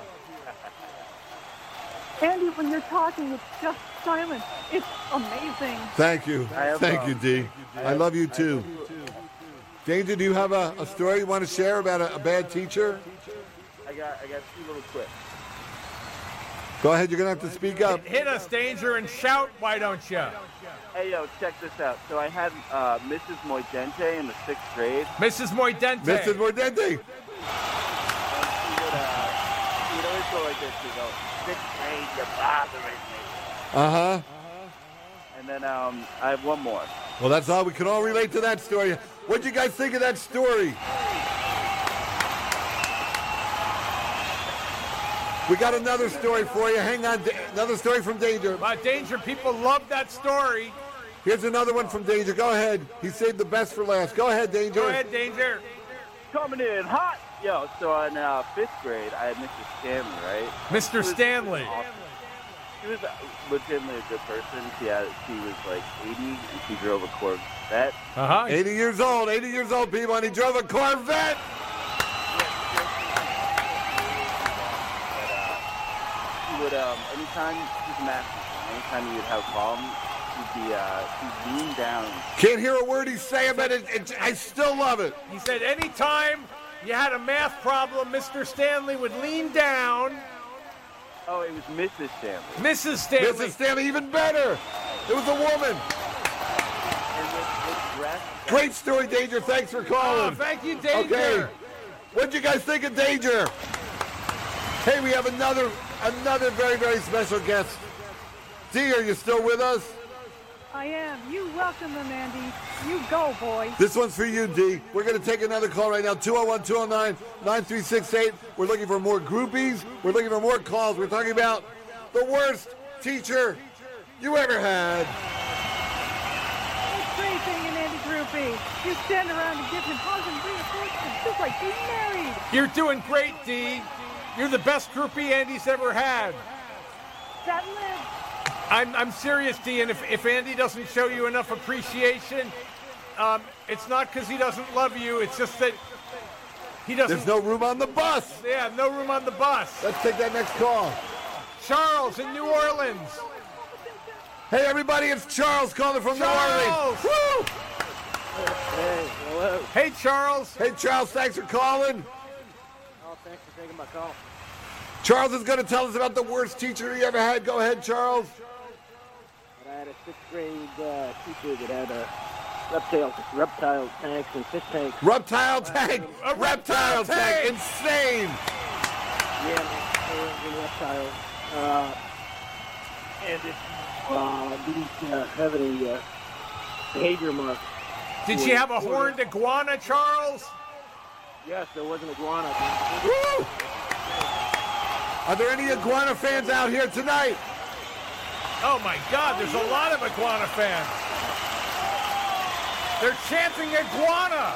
Speaker 7: Andy, when you're talking, it's just silent. It's amazing.
Speaker 5: Thank you. Thank you, D. I love you, too. Danger, do you have a story you want to share about a bad teacher?
Speaker 9: I got 2 little clips.
Speaker 5: Go ahead, you're going to have to speak up.
Speaker 4: Hit us, Danger, and shout, why don't you?
Speaker 9: Hey, yo, check this out. So I had Mrs. Moidente in the 6th grade.
Speaker 4: Mrs. Moidente.
Speaker 5: Mrs. Moidente.
Speaker 9: And she would always go like this. She'd go, 6th grade, you're bothering me.
Speaker 5: Uh-huh.
Speaker 9: And then I have one more.
Speaker 5: Well, that's all. We can all relate to that story. What'd you guys think of that story? We got another story for you. Hang on. Another story from Danger.
Speaker 4: Danger, people love that story.
Speaker 5: Here's another one from Danger. Go ahead. He saved the best for last. Go ahead, Danger.
Speaker 4: Go ahead, Danger.
Speaker 9: Coming in hot. Yo, so in 5th grade, I had Mr. Stanley, right?
Speaker 4: Mr. Stanley.
Speaker 9: Awesome. She was legitimately a good person. She was like 80, and she drove a Corvette.
Speaker 5: 80 years old, people, and he drove a Corvette.
Speaker 9: She would, anytime you would have a problem, she'd lean down.
Speaker 5: Can't hear a word he's saying, but I still love it.
Speaker 4: He said anytime you had a math problem, Mr. Stanley would lean down.
Speaker 9: Oh, it was Mrs. Stanley.
Speaker 4: Mrs. Stanley.
Speaker 5: Mrs. Stanley, even better. It was a woman.
Speaker 9: And with dress.
Speaker 5: Great story, Danger. Thanks for calling.
Speaker 4: Oh, thank you, Danger.
Speaker 5: Okay. What'd you guys think of Danger? Hey, we have another very, very special guest. Dee, are you still with us?
Speaker 7: I am. You welcome them, Andy. You go, boys.
Speaker 5: This one's for you, Dee. We're going to take another call right now, 201-209-9368. We're looking for more groupies. We're looking for more calls. We're talking about the worst teacher you ever had.
Speaker 7: It's great being an Andy groupie. You stand around and give him hugs and reinforcement, just like being married.
Speaker 4: You're doing great, Dee. You're the best groupie Andy's ever had.
Speaker 7: That lives.
Speaker 4: I'm serious, Dee, and if Andy doesn't show you enough appreciation, it's not because he doesn't love you. It's just that he doesn't.
Speaker 5: There's no room on the bus.
Speaker 4: Yeah, no room on the bus.
Speaker 5: Let's take that next call.
Speaker 4: Charles in New Orleans.
Speaker 5: Hey, everybody, it's Charles calling from New Orleans. Woo!
Speaker 10: Hey, hello.
Speaker 4: Hey, Charles.
Speaker 5: Hey, Charles, thanks for calling.
Speaker 10: Oh, thanks for taking my call.
Speaker 5: Charles is going to tell us about the worst teacher he ever had. Go ahead, Charles.
Speaker 10: I had a 6th grade teacher that had reptile tanks and fish tanks.
Speaker 5: Reptile tank! A reptile tank! Insane!
Speaker 10: Yeah, man, reptiles. And it didn't have any behavior marks.
Speaker 4: Did she have a horned iguana, Charles?
Speaker 10: Yes, there was an iguana.
Speaker 5: Woo! Are there any iguana fans out here tonight?
Speaker 4: Oh my God, there's a lot of iguana fans. They're chanting iguana.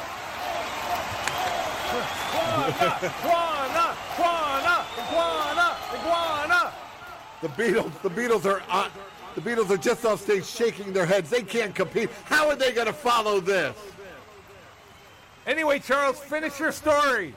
Speaker 4: Iguana, iguana, iguana, iguana.
Speaker 5: The Beatles are just off stage shaking their heads. They can't compete. How are they going to follow this?
Speaker 4: Anyway, Charles, finish your story.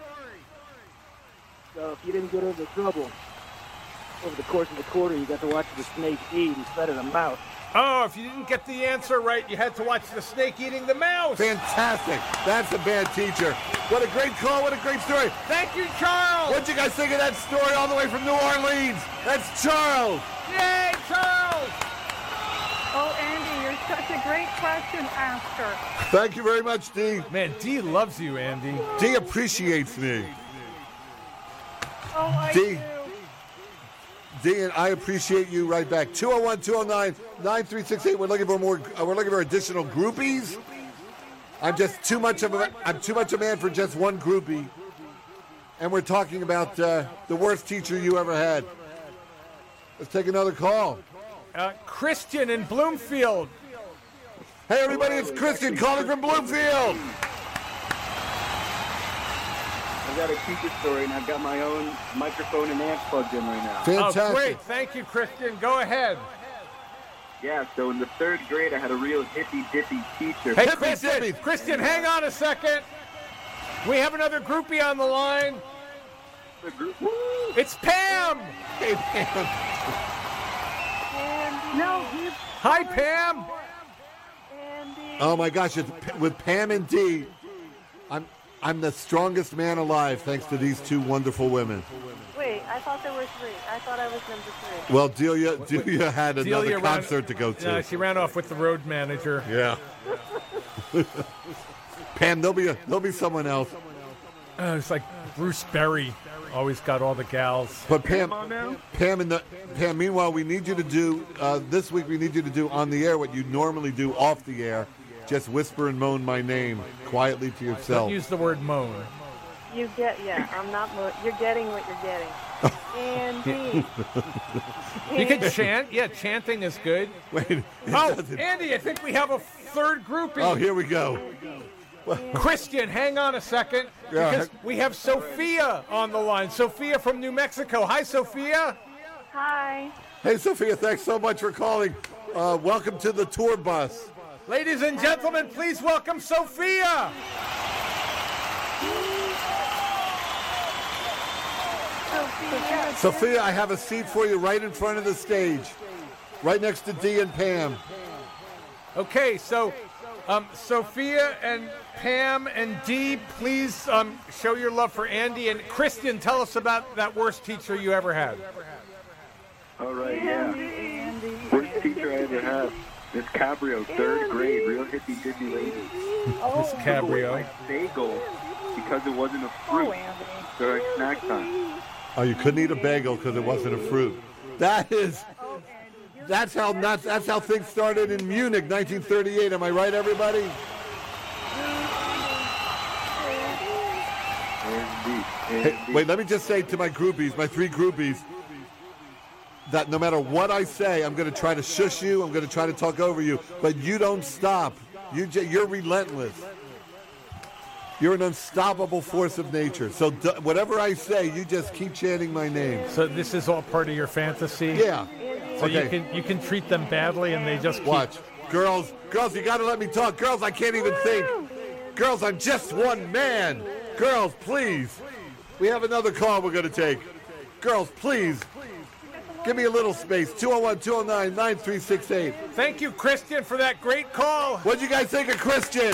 Speaker 10: So if you didn't get into trouble over the course of the quarter, you got to watch the snake eat instead of the mouse.
Speaker 4: Oh, if you didn't get the answer right, you had to watch the snake eating the mouse.
Speaker 5: Fantastic. That's a bad teacher. What a great call. What a great story.
Speaker 4: Thank you, Charles.
Speaker 5: What'd you guys think of that story all the way from New Orleans? That's Charles.
Speaker 4: Yay, Charles.
Speaker 7: Oh, Andy, you're such a great question asker.
Speaker 5: Thank you very much, Dee.
Speaker 4: Man, Dee loves you, Andy.
Speaker 5: Dee appreciates me.
Speaker 7: Oh, I
Speaker 5: Dee.
Speaker 7: do.
Speaker 5: Dee, and I appreciate you right back. 201-209-9368. We're looking for more. We're looking for additional groupies. I'm too much a man for just one groupie. And we're talking about the worst teacher you ever had. Let's take another call.
Speaker 4: Christian in Bloomfield.
Speaker 5: Hey, everybody, it's Christian calling from Bloomfield.
Speaker 9: I've got a teacher story, and I've got my own microphone and amp plugged in right now.
Speaker 5: Fantastic.
Speaker 4: Oh, great. Thank you, Christian. Go ahead.
Speaker 9: Yeah, so in the 3rd grade, I had a real hippy-dippy teacher.
Speaker 4: Hey, Christian, hang on a second. We have another groupie on the line. It's Pam.
Speaker 5: Hey, Pam.
Speaker 7: No,
Speaker 4: hi, Pam.
Speaker 7: Andy.
Speaker 5: Oh, my gosh. With Pam and Dee, I'm the strongest man alive thanks to these two wonderful women.
Speaker 6: Wait, I thought there were 3. I thought I was number 3.
Speaker 5: Well, Delia had another concert to go to.
Speaker 4: She ran off with the road manager.
Speaker 5: Yeah. Pam, there'll be someone else.
Speaker 4: It's like Bruce Berry always got all the gals.
Speaker 5: But Pam, meanwhile, we need you to do, this week we need you to do on the air what you normally do off the air. Just whisper and moan my name quietly to yourself.
Speaker 4: Don't use the word moan.
Speaker 6: I'm not, you're getting what you're getting. Andy.
Speaker 4: You can chant. Yeah, chanting is good.
Speaker 5: Wait.
Speaker 4: Andy, I think we have a 3rd groupie.
Speaker 5: Oh, here we go.
Speaker 4: Christian, hang on a second.
Speaker 5: Yeah.
Speaker 4: Because we have Sophia on the line. Sophia from New Mexico. Hi, Sophia.
Speaker 6: Hi.
Speaker 5: Hey, Sophia, thanks so much for calling. Welcome to the tour bus.
Speaker 4: Ladies and gentlemen, please welcome Sophia.
Speaker 5: Sophia, I have a seat for you right in front of the stage, right next to Dee and Pam.
Speaker 4: Okay, so Sophia and Pam and Dee, please show your love for Andy. And Christian, tell us about that worst teacher you ever had.
Speaker 9: All right, yeah. Worst teacher I ever had. Miss Cabrio, 3rd grade, real hippy-dippy lady.
Speaker 4: Miss Cabrio.
Speaker 9: Bagel because it wasn't a fruit during snack time.
Speaker 5: Oh, you couldn't eat a bagel because it wasn't a fruit. That's how things started in Munich, 1938. Am I right, everybody? Hey, wait, let me just say to my groupies, my 3 groupies, that no matter what I say, I'm going to try to shush you. I'm going to try to talk over you, but you don't stop. You're relentless. You're an unstoppable force of nature. So whatever I say, you just keep chanting my name.
Speaker 4: So this is all part of your fantasy?
Speaker 5: Yeah.
Speaker 4: So
Speaker 5: okay.
Speaker 4: you can treat them badly and they just
Speaker 5: watch. Girls, you got to let me talk. Girls, I can't even think. Girls, I'm just one man. Girls, please. We have another call we're going to take. Girls, please. Give me a little space. 201-209-9368.
Speaker 4: Thank you, Christian, for that great call.
Speaker 5: What'd you guys think of Christian?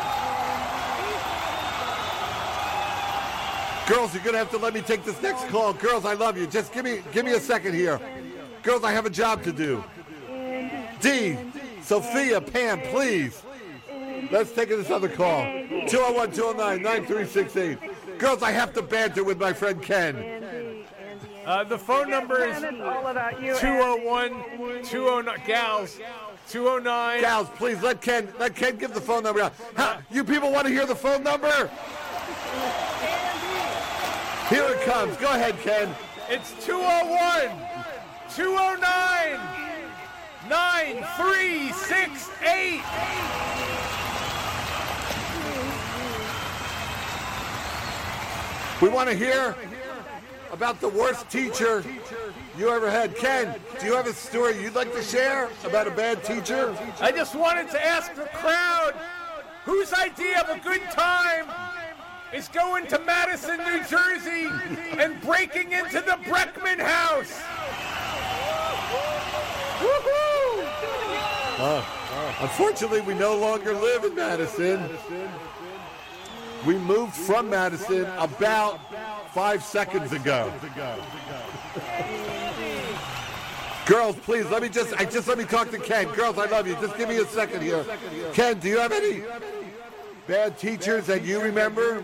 Speaker 5: Girls, you're going to have to let me take this next call. Girls, I love you. Just give me a second here. Girls, I have a job to do. D, Sophia, Pam, please. Let's take this other call. 201-209-9368. Girls, I have to banter with my friend Ken.
Speaker 4: The phone number is 201-209. Gals, 209.
Speaker 5: Gals, please let Ken give the phone number out. You people want to hear the phone number? Here it comes. Go ahead, Ken.
Speaker 4: It's 201-209-9368.
Speaker 5: We want to hear about the worst teacher you ever had. Ken, do you have a story you'd like to share about a bad teacher?
Speaker 4: I just wanted to ask the crowd, whose idea of a good time is going to Madison, New Jersey and breaking into the Breckman House? Woohoo!
Speaker 5: Unfortunately, we no longer live in Madison. We moved from Madison about 5 seconds ago. Girls, please, let me talk to Ken. Girls, I love you. Just give me a second here. Ken, do you have any bad teachers that you remember?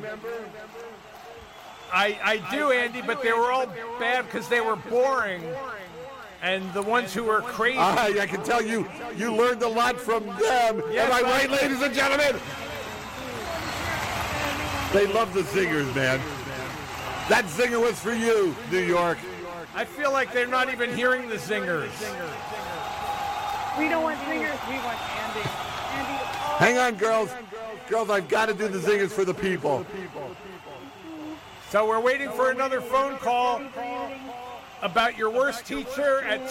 Speaker 4: I do, Andy, but they were all bad because they were boring. And the ones who were crazy.
Speaker 5: I can tell you learned a lot from them.
Speaker 4: Yes,
Speaker 5: am I right, ladies and gentlemen? They love the zingers, man. That zinger was for you, New York.
Speaker 4: I feel like they're not even hearing the zingers.
Speaker 7: We don't want zingers. We want Andy.
Speaker 5: Hang on, girls. Girls, I've got to do the zingers for the people.
Speaker 4: So we're waiting for another phone call about your worst teacher at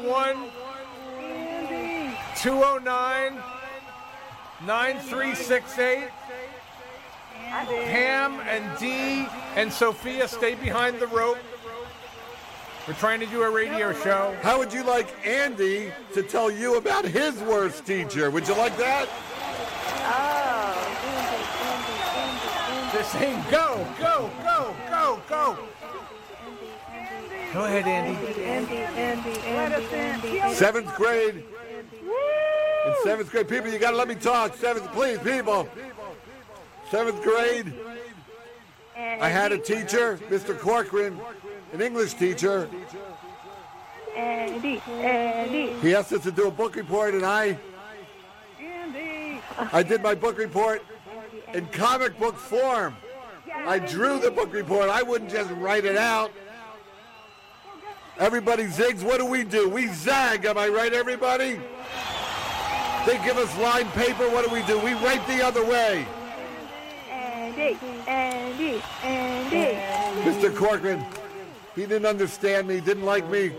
Speaker 4: 201-209-9368. Pam and Dee and Sophia, stay behind the rope. We're trying to do a radio show.
Speaker 5: How would you like Andy to tell you about his worst teacher? Would you like that?
Speaker 4: They're saying go, go, go, go, go. Go ahead, Andy.
Speaker 5: Seventh grade. In seventh grade, people, you got to let me talk. Please, people. Seventh grade, I had a teacher, Mr. Corcoran, an English teacher.
Speaker 6: Andy.
Speaker 5: He asked us to do a book report, and I did my book report in comic book form. I drew the book report. I wouldn't just write it out. Everybody zigs. What do? We zag. Am I right, everybody? They give us lined paper. What do? We write the other way.
Speaker 6: Andy.
Speaker 5: Mr. Corcoran, he didn't understand me, didn't like me.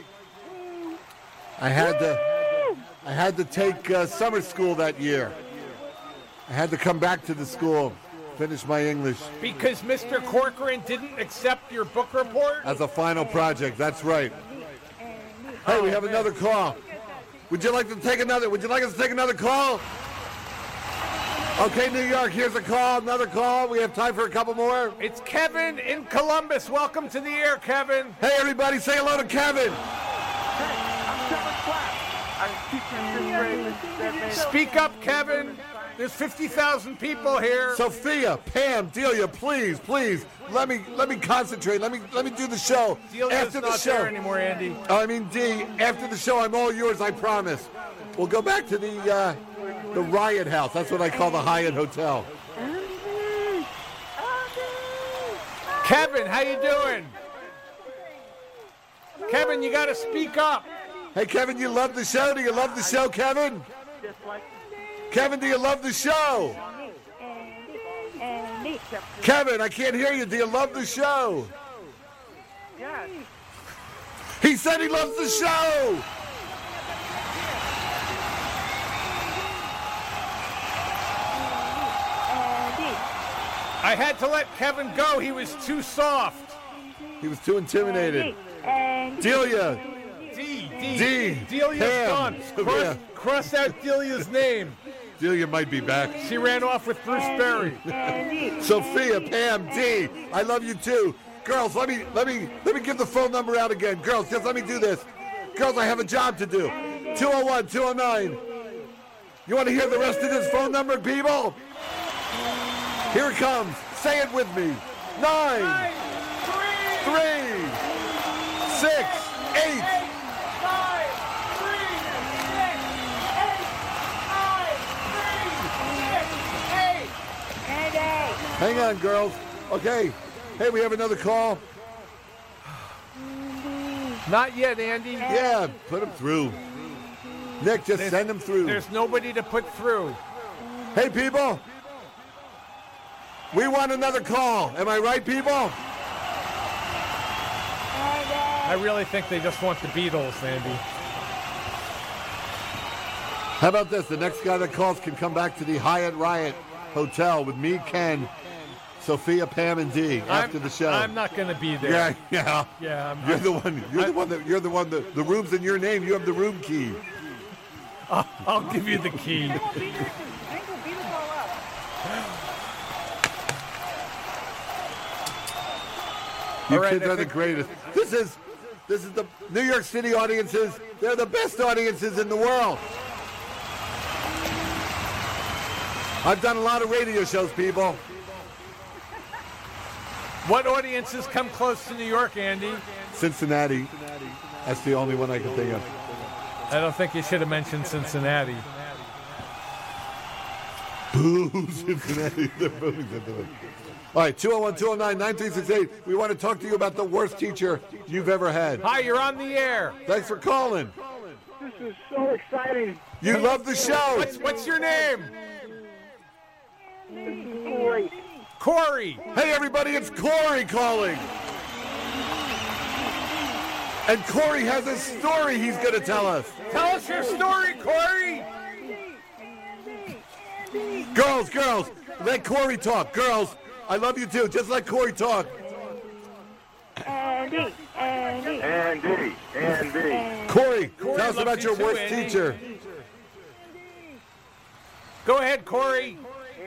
Speaker 5: I had to take summer school that year. I had to come back to the school, finish my English.
Speaker 4: Because Mr. Corcoran didn't accept your book report?
Speaker 5: As a final project, that's right. Hey, we have another call. Would you like us to take another call? Okay, New York, here's a call, another call. We have time for a couple more.
Speaker 4: It's Kevin in Columbus. Welcome to the air, Kevin.
Speaker 5: Hey, everybody, say hello to Kevin.
Speaker 10: Hey, I'm Kevin Clapp. I'm teaching this grade.
Speaker 4: Speak up, Kevin. There's 50,000 people here.
Speaker 5: Sophia, Pam, Delia, please, let me concentrate. Let me do the show.
Speaker 4: Delia's
Speaker 5: after the
Speaker 4: not
Speaker 5: show
Speaker 4: there anymore, Andy.
Speaker 5: I mean, D. After the show, I'm all yours. I promise. We'll go back to the Riot House. That's what I call the Hyatt Hotel.
Speaker 4: Kevin, how you doing? Kevin, you got to speak up.
Speaker 5: Hey, Kevin, you love the show? Do you love the show, Kevin? Kevin, do you love the show? Kevin, I can't hear you. Do you love the show?
Speaker 6: Yes.
Speaker 5: He said he loves the show.
Speaker 4: I had to let Kevin go. He was too soft.
Speaker 5: He was too intimidated. Delia. D.
Speaker 4: Delia's gone. Cross out Delia's name.
Speaker 5: Delia might be back.
Speaker 4: She ran off with Bruce Berry.
Speaker 5: Sophia, Pam, D. I love you too. Girls, let me give the phone number out again. Girls, just let me do this. Girls, I have a job to do. 201-209. You want to hear the rest of this phone number, people? Here it comes. Say it with me. 9, 3, 6, 8. Hang on, girls. Okay. Hey, we have another call.
Speaker 4: Not yet, Andy.
Speaker 5: Yeah, put them through. Nick, just send them through.
Speaker 4: There's nobody to put through.
Speaker 5: Hey, people. We want another call. Am I right, people?
Speaker 4: I really think they just want the Beatles, Andy.
Speaker 5: How about this? The next guy that calls can come back to the Hyatt Riot Hotel with me, Ken, Sophia, Pam, and D after the show.
Speaker 4: I'm not going to be there.
Speaker 5: Yeah. You're the one. The room's in your name. You have the room key.
Speaker 4: I'll give you the key.
Speaker 5: You kids are the greatest. This is the New York City audiences. They're the best audiences in the world. I've done a lot of radio shows, people.
Speaker 4: What audiences come close to New York, Andy?
Speaker 5: Cincinnati. That's the only one I can think of.
Speaker 4: I don't think you should have mentioned Cincinnati.
Speaker 5: Boo, Cincinnati. They're booing Cincinnati. All right, 201-209-9368. We want to talk to you about the worst teacher you've ever had.
Speaker 4: Hi, you're on the air.
Speaker 5: Thanks for calling.
Speaker 10: This is so exciting.
Speaker 5: You love the show.
Speaker 4: What's your name?
Speaker 10: Corey.
Speaker 4: Corey.
Speaker 5: Hey, everybody, it's Corey calling. And Corey has a story he's going to tell us.
Speaker 4: Tell us your story, Corey.
Speaker 5: Girls, let Corey talk. Girls, I love you too. Just let Corey talk.
Speaker 6: Andy.
Speaker 5: Corey, tell us about your worst teacher.
Speaker 4: Go ahead, Corey.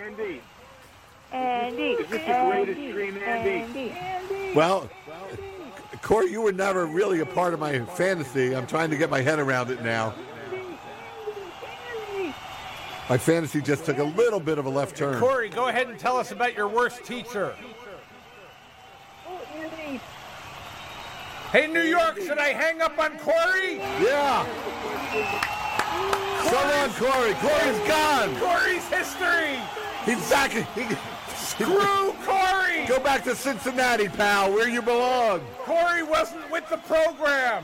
Speaker 6: Andy.
Speaker 10: Is this the greatest dream, Andy?
Speaker 5: Well, Corey, you were never really a part of my fantasy. I'm trying to get my head around it now. My fantasy just took a little bit of a left turn.
Speaker 4: Corey, go ahead and tell us about your worst teacher. Hey, New York, should I hang up on Corey?
Speaker 5: Yeah. So long, Corey. Corey's gone.
Speaker 4: Corey's history.
Speaker 5: He's back.
Speaker 4: Screw Corey.
Speaker 5: Go back to Cincinnati, pal, where you belong.
Speaker 4: Corey wasn't with the program.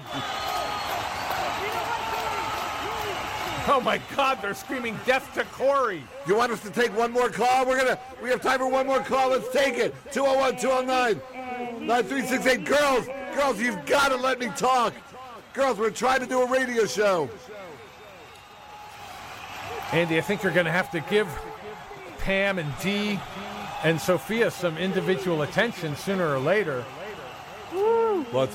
Speaker 4: Oh my God, they're screaming death to Corey.
Speaker 5: You want us to take one more call? We have time for one more call. Let's take it. 201-209-9368. Girls, you've got to let me talk. Girls, we're trying to do a radio show.
Speaker 4: Andy, I think you're going to have to give Pam and Dee and Sophia some individual attention sooner or later.
Speaker 5: Well,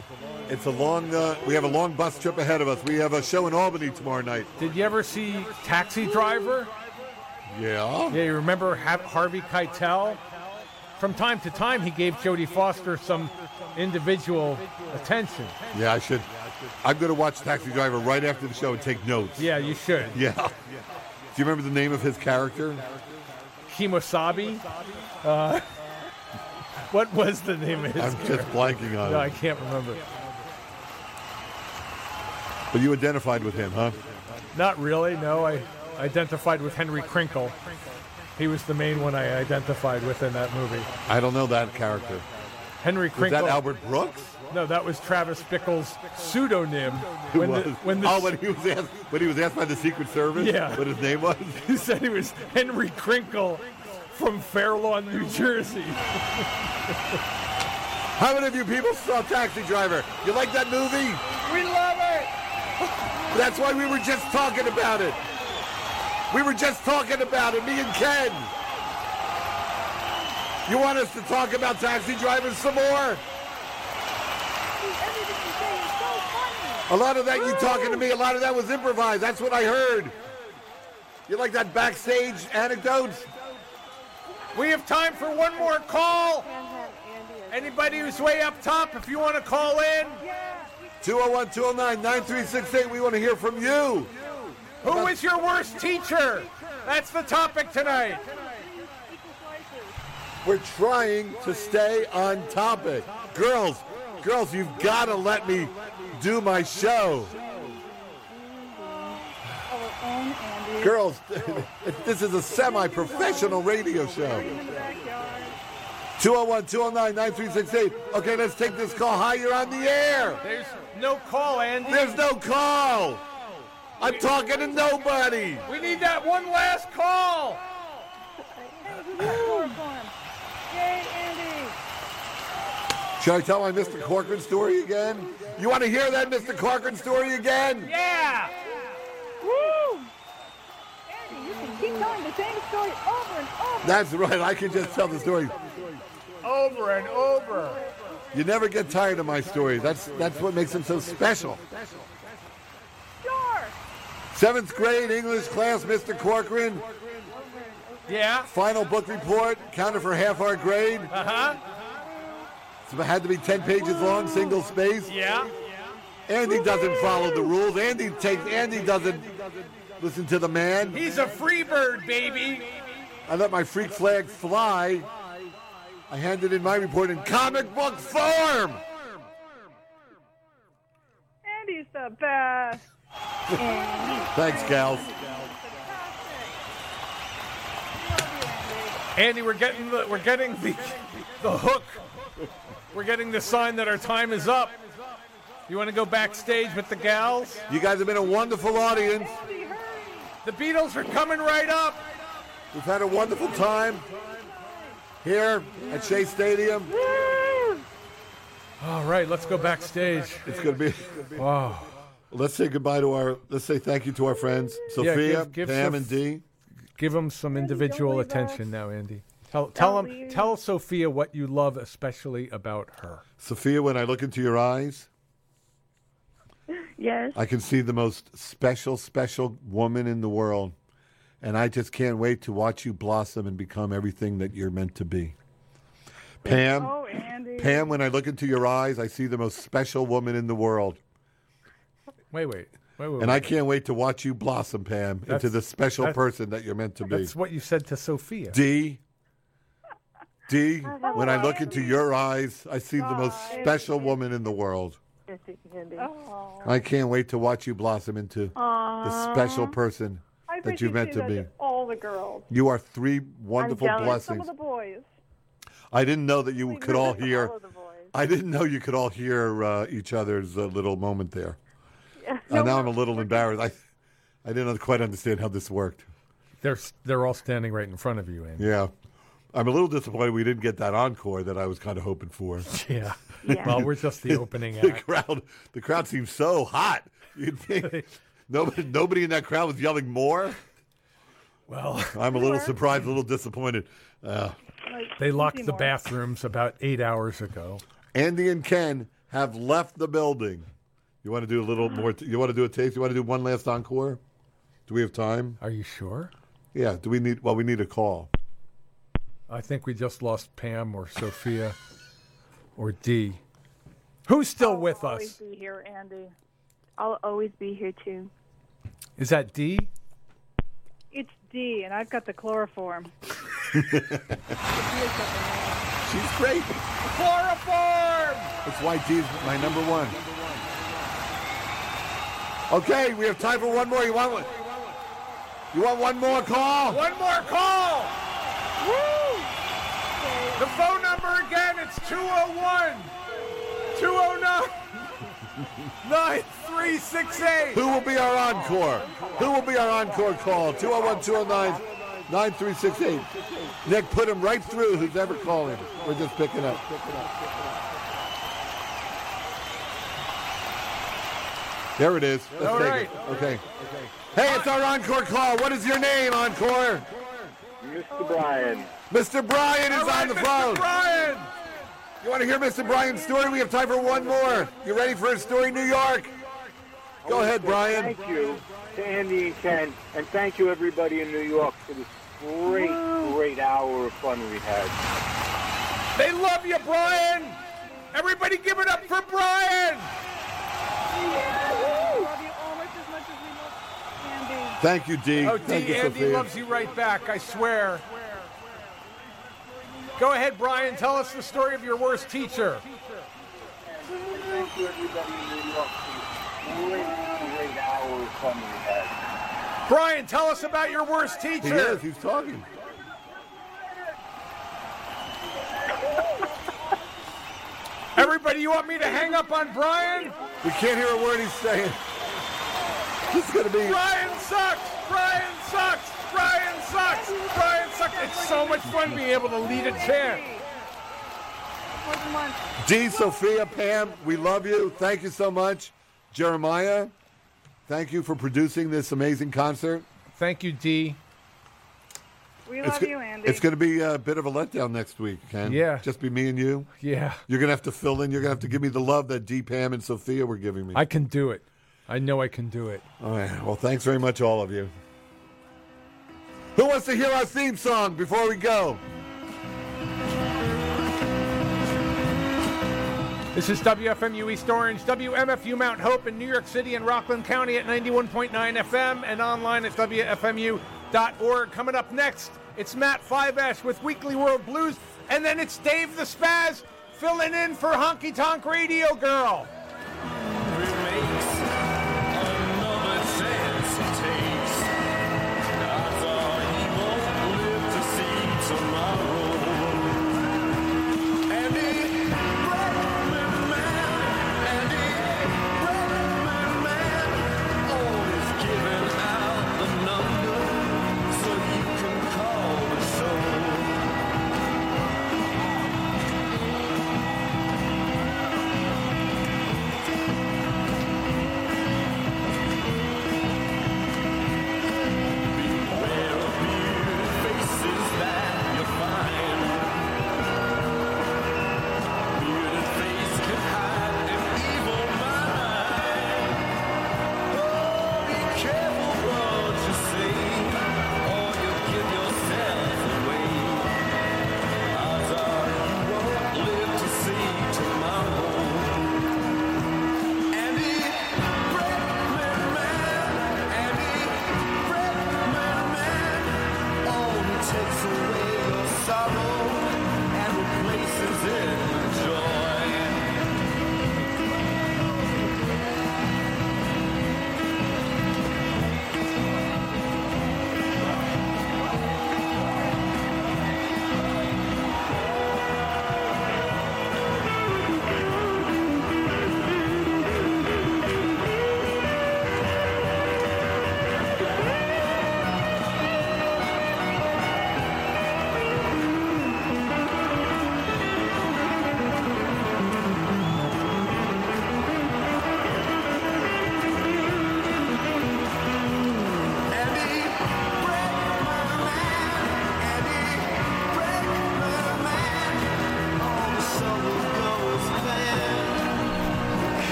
Speaker 5: we have a long bus trip ahead of us. We have a show in Albany tomorrow night.
Speaker 4: Did you ever see Taxi Driver?
Speaker 5: Yeah.
Speaker 4: Yeah, you remember Harvey Keitel? From time to time, he gave Jodie Foster some individual attention.
Speaker 5: Yeah, I should. I'm going to watch Taxi Driver right after the show and take notes.
Speaker 4: Yeah, you should.
Speaker 5: Yeah. Do you remember the name of his character?
Speaker 4: Himosabi. What was the name of his
Speaker 5: I'm
Speaker 4: character?
Speaker 5: just blanking on it.
Speaker 4: No, I can't remember.
Speaker 5: But you identified with him, huh?
Speaker 4: Not really, no. I identified with Henry Crinkle. He was the main one I identified with in that movie.
Speaker 5: I don't know that character.
Speaker 4: Henry Crinkle.
Speaker 5: Was that Albert Brooks?
Speaker 4: No, that was Travis Bickle's pseudonym.
Speaker 5: When he was asked by the Secret Service what his name was?
Speaker 4: He said he was Henry Crinkle from Fair Lawn, New Jersey.
Speaker 5: How many of you people saw Taxi Driver? You like that movie?
Speaker 4: We love it!
Speaker 5: That's why we were just talking about it. We were just talking about it, me and Ken. You want us to talk about Taxi Driver some more? A lot of that you talking to me, a lot of that was improvised. That's what I heard. You like that backstage anecdotes?
Speaker 4: We have time for one more call. Anybody who's way up top, if you want to call in.
Speaker 5: 201-209-9368. We want to hear from you.
Speaker 4: Who is your worst teacher? That's the topic tonight.
Speaker 5: We're trying to stay on topic. Girls, you've got to let me do my show. Girls, this is a semi-professional radio show. 201-209-9368. Okay, let's take this call. Hi, you're on the air.
Speaker 4: There's no call, Andy.
Speaker 5: There's no call. I'm talking to nobody.
Speaker 4: We need that one last call.
Speaker 7: Yay, Andy.
Speaker 5: Should I tell my Mr. Corcoran story again? You want to hear that Mr. Corcoran story again?
Speaker 4: Yeah.
Speaker 7: Woo! Andy, you can keep telling the same story over and over.
Speaker 5: That's right. I can just tell the story
Speaker 4: over and over.
Speaker 5: You never get tired of my stories. That's what makes them so special.
Speaker 7: Sure.
Speaker 5: 7th grade English class, Mr. Corcoran.
Speaker 4: Yeah.
Speaker 5: Final book report, counted for half our grade.
Speaker 4: Uh-huh.
Speaker 5: So it had to be 10 pages long, single space.
Speaker 4: Yeah.
Speaker 5: Andy doesn't follow the rules. Andy doesn't listen to the man.
Speaker 4: He's a free bird, baby.
Speaker 5: I let my freak flag fly. I handed in my report in comic book form.
Speaker 7: Andy's the best.
Speaker 5: Thanks, gals.
Speaker 4: Andy, we're getting the hook. We're getting the sign that our time is up. You want to go backstage with the gals?
Speaker 5: You guys have been a wonderful audience.
Speaker 4: The Beatles are coming right up.
Speaker 5: We've had a wonderful time here at Shea Stadium.
Speaker 4: All right, let's go backstage.
Speaker 5: It's going to be.
Speaker 4: Wow.
Speaker 5: Let's say goodbye to let's say thank you to our friends, Sophia, Pam, and Dee.
Speaker 4: Give them some individual attention now, Andy. Tell Sophia what you love especially about her.
Speaker 5: Sophia, when I look into your eyes,
Speaker 6: yes,
Speaker 5: I can see the most special woman in the world. And I just can't wait to watch you blossom and become everything that you're meant to be. Pam,
Speaker 7: Andy.
Speaker 5: Pam, when I look into your eyes, I see the most special woman in the world.
Speaker 4: Wait.
Speaker 5: And I can't wait to watch you blossom, Pam, into the special person that you're meant to be.
Speaker 4: That's what you said to Sophia.
Speaker 5: Dee, when I look into your eyes, I see the most special woman in the world. I can't wait to watch you blossom into the special person that you're meant to be.
Speaker 7: All the girls.
Speaker 5: You are three wonderful blessings.
Speaker 7: Some of the boys.
Speaker 5: I didn't know that you could all hear. I didn't know you could all hear each other's little moment there.
Speaker 7: Yeah.
Speaker 5: Now I'm a little embarrassed. I didn't quite understand how this worked.
Speaker 4: They're all standing right in front of you, Andy.
Speaker 5: Yeah. I'm a little disappointed we didn't get that encore that I was kind of hoping for.
Speaker 4: Yeah. Well, we're just the opening act.
Speaker 5: The crowd seems so hot. You'd think nobody in that crowd was yelling more.
Speaker 4: Well,
Speaker 5: I'm a little surprised, a little disappointed.
Speaker 4: They locked the bathrooms about 8 hours ago.
Speaker 5: Andy and Ken have left the building. You want to do a little more? You want to do a taste? You want to do one last encore? Do we have time?
Speaker 4: Are you sure?
Speaker 5: Yeah. Do we need? Well, we need a call.
Speaker 4: I think we just lost Pam or Sophia or Dee. Who's still with us?
Speaker 6: I'll always be here, Andy. I'll always be here, too.
Speaker 4: Is that Dee?
Speaker 7: It's D, and I've got the chloroform.
Speaker 5: She's great.
Speaker 4: Chloroform!
Speaker 5: That's why D's my number one. Okay, we have time for one more. You want one? You want one more call?
Speaker 4: One more call! Woo! The phone number again, it's 201-209-9368.
Speaker 5: Who will be our encore? Who will be our encore call? 201-209-9368. Nick, put him right through who's ever calling. We're just picking up. There it is. Let's
Speaker 4: All
Speaker 5: take
Speaker 4: right.
Speaker 5: it. Okay. Hey, it's our encore call. What is your name, encore?
Speaker 9: Mr. Bryan.
Speaker 5: Mr. Bryan is on the phone.
Speaker 4: Mr. Bryan!
Speaker 5: You want to hear Mr. Bryan's story? We have time for one more. You ready for his story, New York? Go ahead, Bryan.
Speaker 9: Thank you to Andy and Ken, and thank you everybody in New York for this great hour of fun we had.
Speaker 4: They love you, Bryan! Everybody give it up for Bryan!
Speaker 7: We love you almost as much as we love Andy.
Speaker 5: Thank you, D.
Speaker 4: Oh,
Speaker 5: Thank
Speaker 4: D,
Speaker 5: you,
Speaker 4: Andy
Speaker 5: Sophia.
Speaker 4: loves you right back, I swear. Go ahead, Bryan. Tell us the story of your worst teacher.
Speaker 9: Thank you everybody in New York for this great hour of fun we had.
Speaker 4: Bryan, tell us about your worst
Speaker 5: He
Speaker 4: teacher.
Speaker 5: is. He's talking.
Speaker 4: Everybody, you want me to hang up on Bryan?
Speaker 5: We can't hear a word he's saying. It's going to be...
Speaker 4: Bryan sucks! Bryan sucks! Bryan sucks! Bryan sucks! It's so much fun being able to lead a chant.
Speaker 5: D, Sophia, Pam, we love you. Thank you so much. Jeremiah, thank you for producing this amazing concert.
Speaker 4: Thank you, D.
Speaker 7: We love you, Andy.
Speaker 5: It's going to be a bit of a letdown next week, Ken.
Speaker 4: Yeah.
Speaker 5: Just be me and you.
Speaker 4: Yeah.
Speaker 5: You're going to have to fill in. You're going to have to give me the love that D, Pam, and Sophia were giving me.
Speaker 4: I can do it. I know I can do it.
Speaker 5: All right. Well, thanks very much, all of you. Who wants to hear our theme song before we go?
Speaker 4: This is WFMU East Orange, WMFU Mount Hope in New York City and Rockland County at 91.9 FM and online at WFMU.org. Coming up next, it's Matt Fiveash with Weekly World Blues, and then it's Dave the Spaz filling in for Honky Tonk Radio Girl.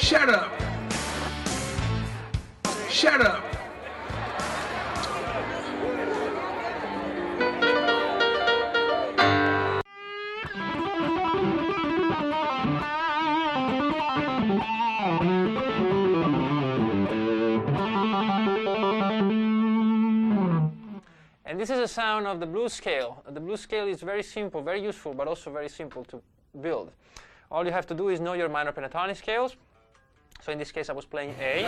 Speaker 11: Shut up. Shut up.
Speaker 12: And this is a sound of the blues scale. The blues scale is very simple, very useful, but also very simple to build. All you have to do is know your minor pentatonic scales. So in this case, I was playing A.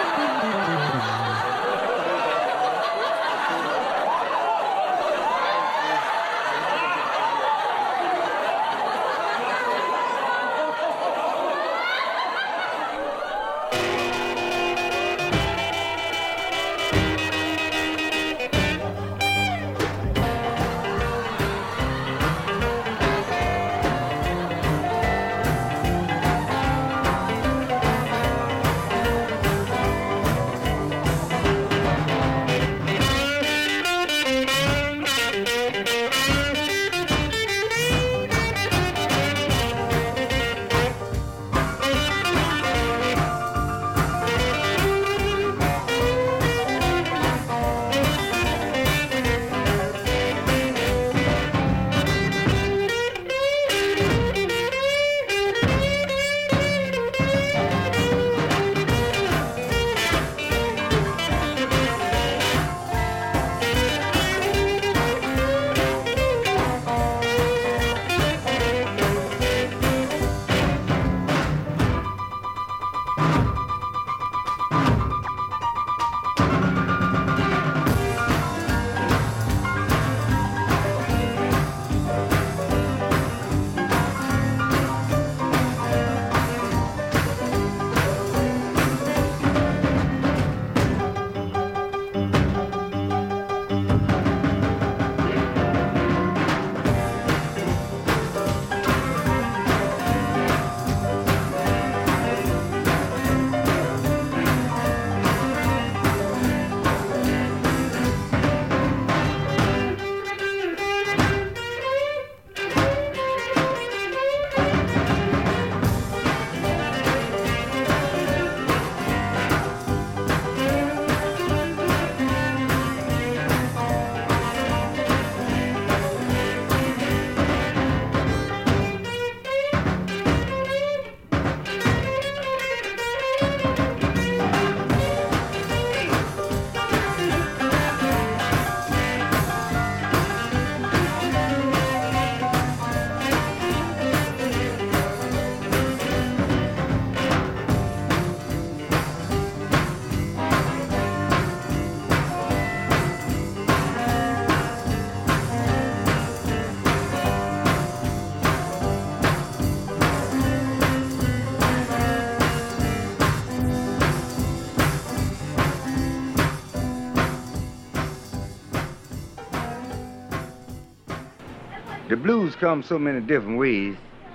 Speaker 13: The blues come so many different ways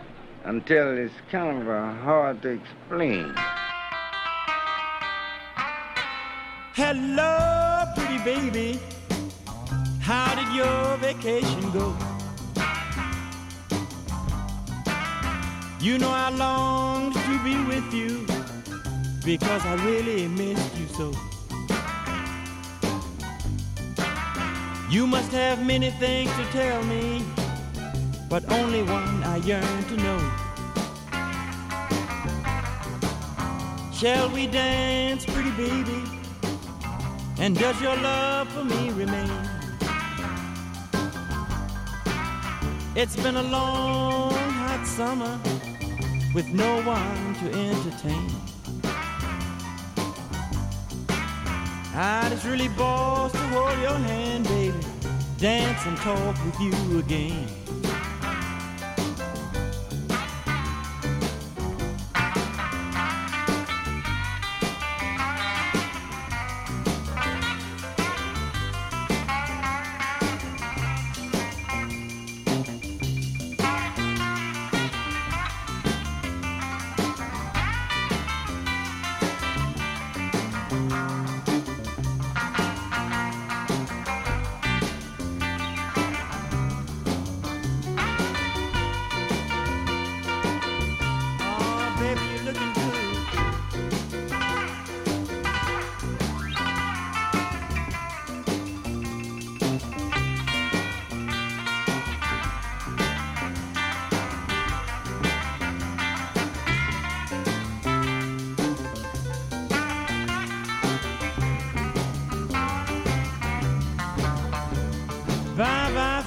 Speaker 13: until it's kind of hard to explain.
Speaker 1: Hello, pretty baby. How did your vacation go? You know I longed to be with you because I really missed you so. You must have many things to tell me, but only one I yearn to know. Shall we dance, pretty baby? And does your love for me remain? It's been a long, hot summer with no one to entertain. I just really boss to hold your hand, baby, dance and talk with you again. Baby, you're looking good.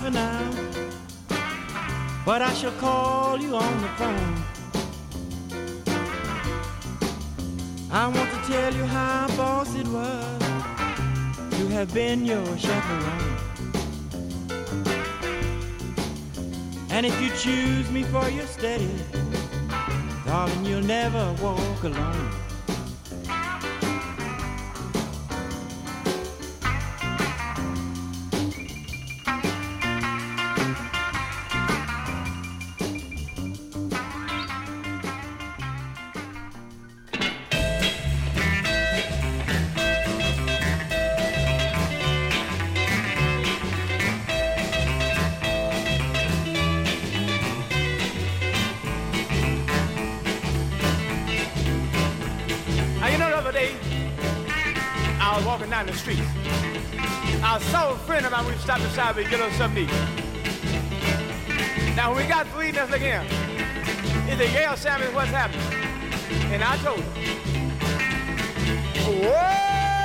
Speaker 1: for now, but I shall call you on the phone. I want to tell you how boss it was to have been your chaperone. And if you choose me for your steady, darling, you'll never walk alone.
Speaker 11: Down the street, I saw a friend of mine. We stopped beside me to get us something to eat. Now when we got to eating, I said again, he said, "Yeah, Sammy, what's happening?" And I told him, "Whoa,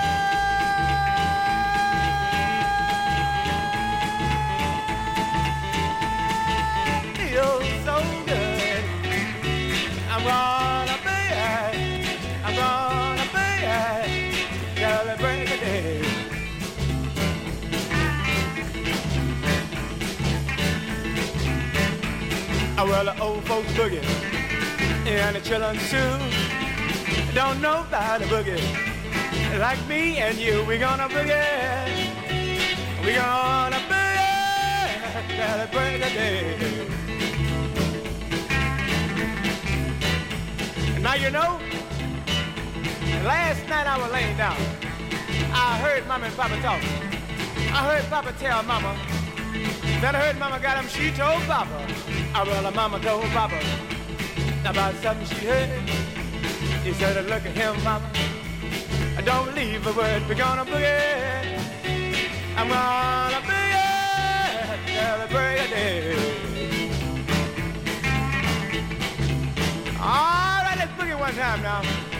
Speaker 11: you're so good. I'm gonna be it. I'm gonna be it. Celebrate the day." Well, the old folks boogie and the children too don't know about the boogie. Like me and you, we're gonna boogie. We're gonna boogie, celebrate the day. And now you know, last night I was laying down. I heard Mama and Papa talk. I heard Papa tell Mama. Then I heard Mama got him, she told Papa. Well, Mama told Papa about something she heard. He said, "Look at him, Mama. Don't believe a word. We're gonna boogie. I'm gonna boogie. Celebrate the day." All right, let's boogie one time now.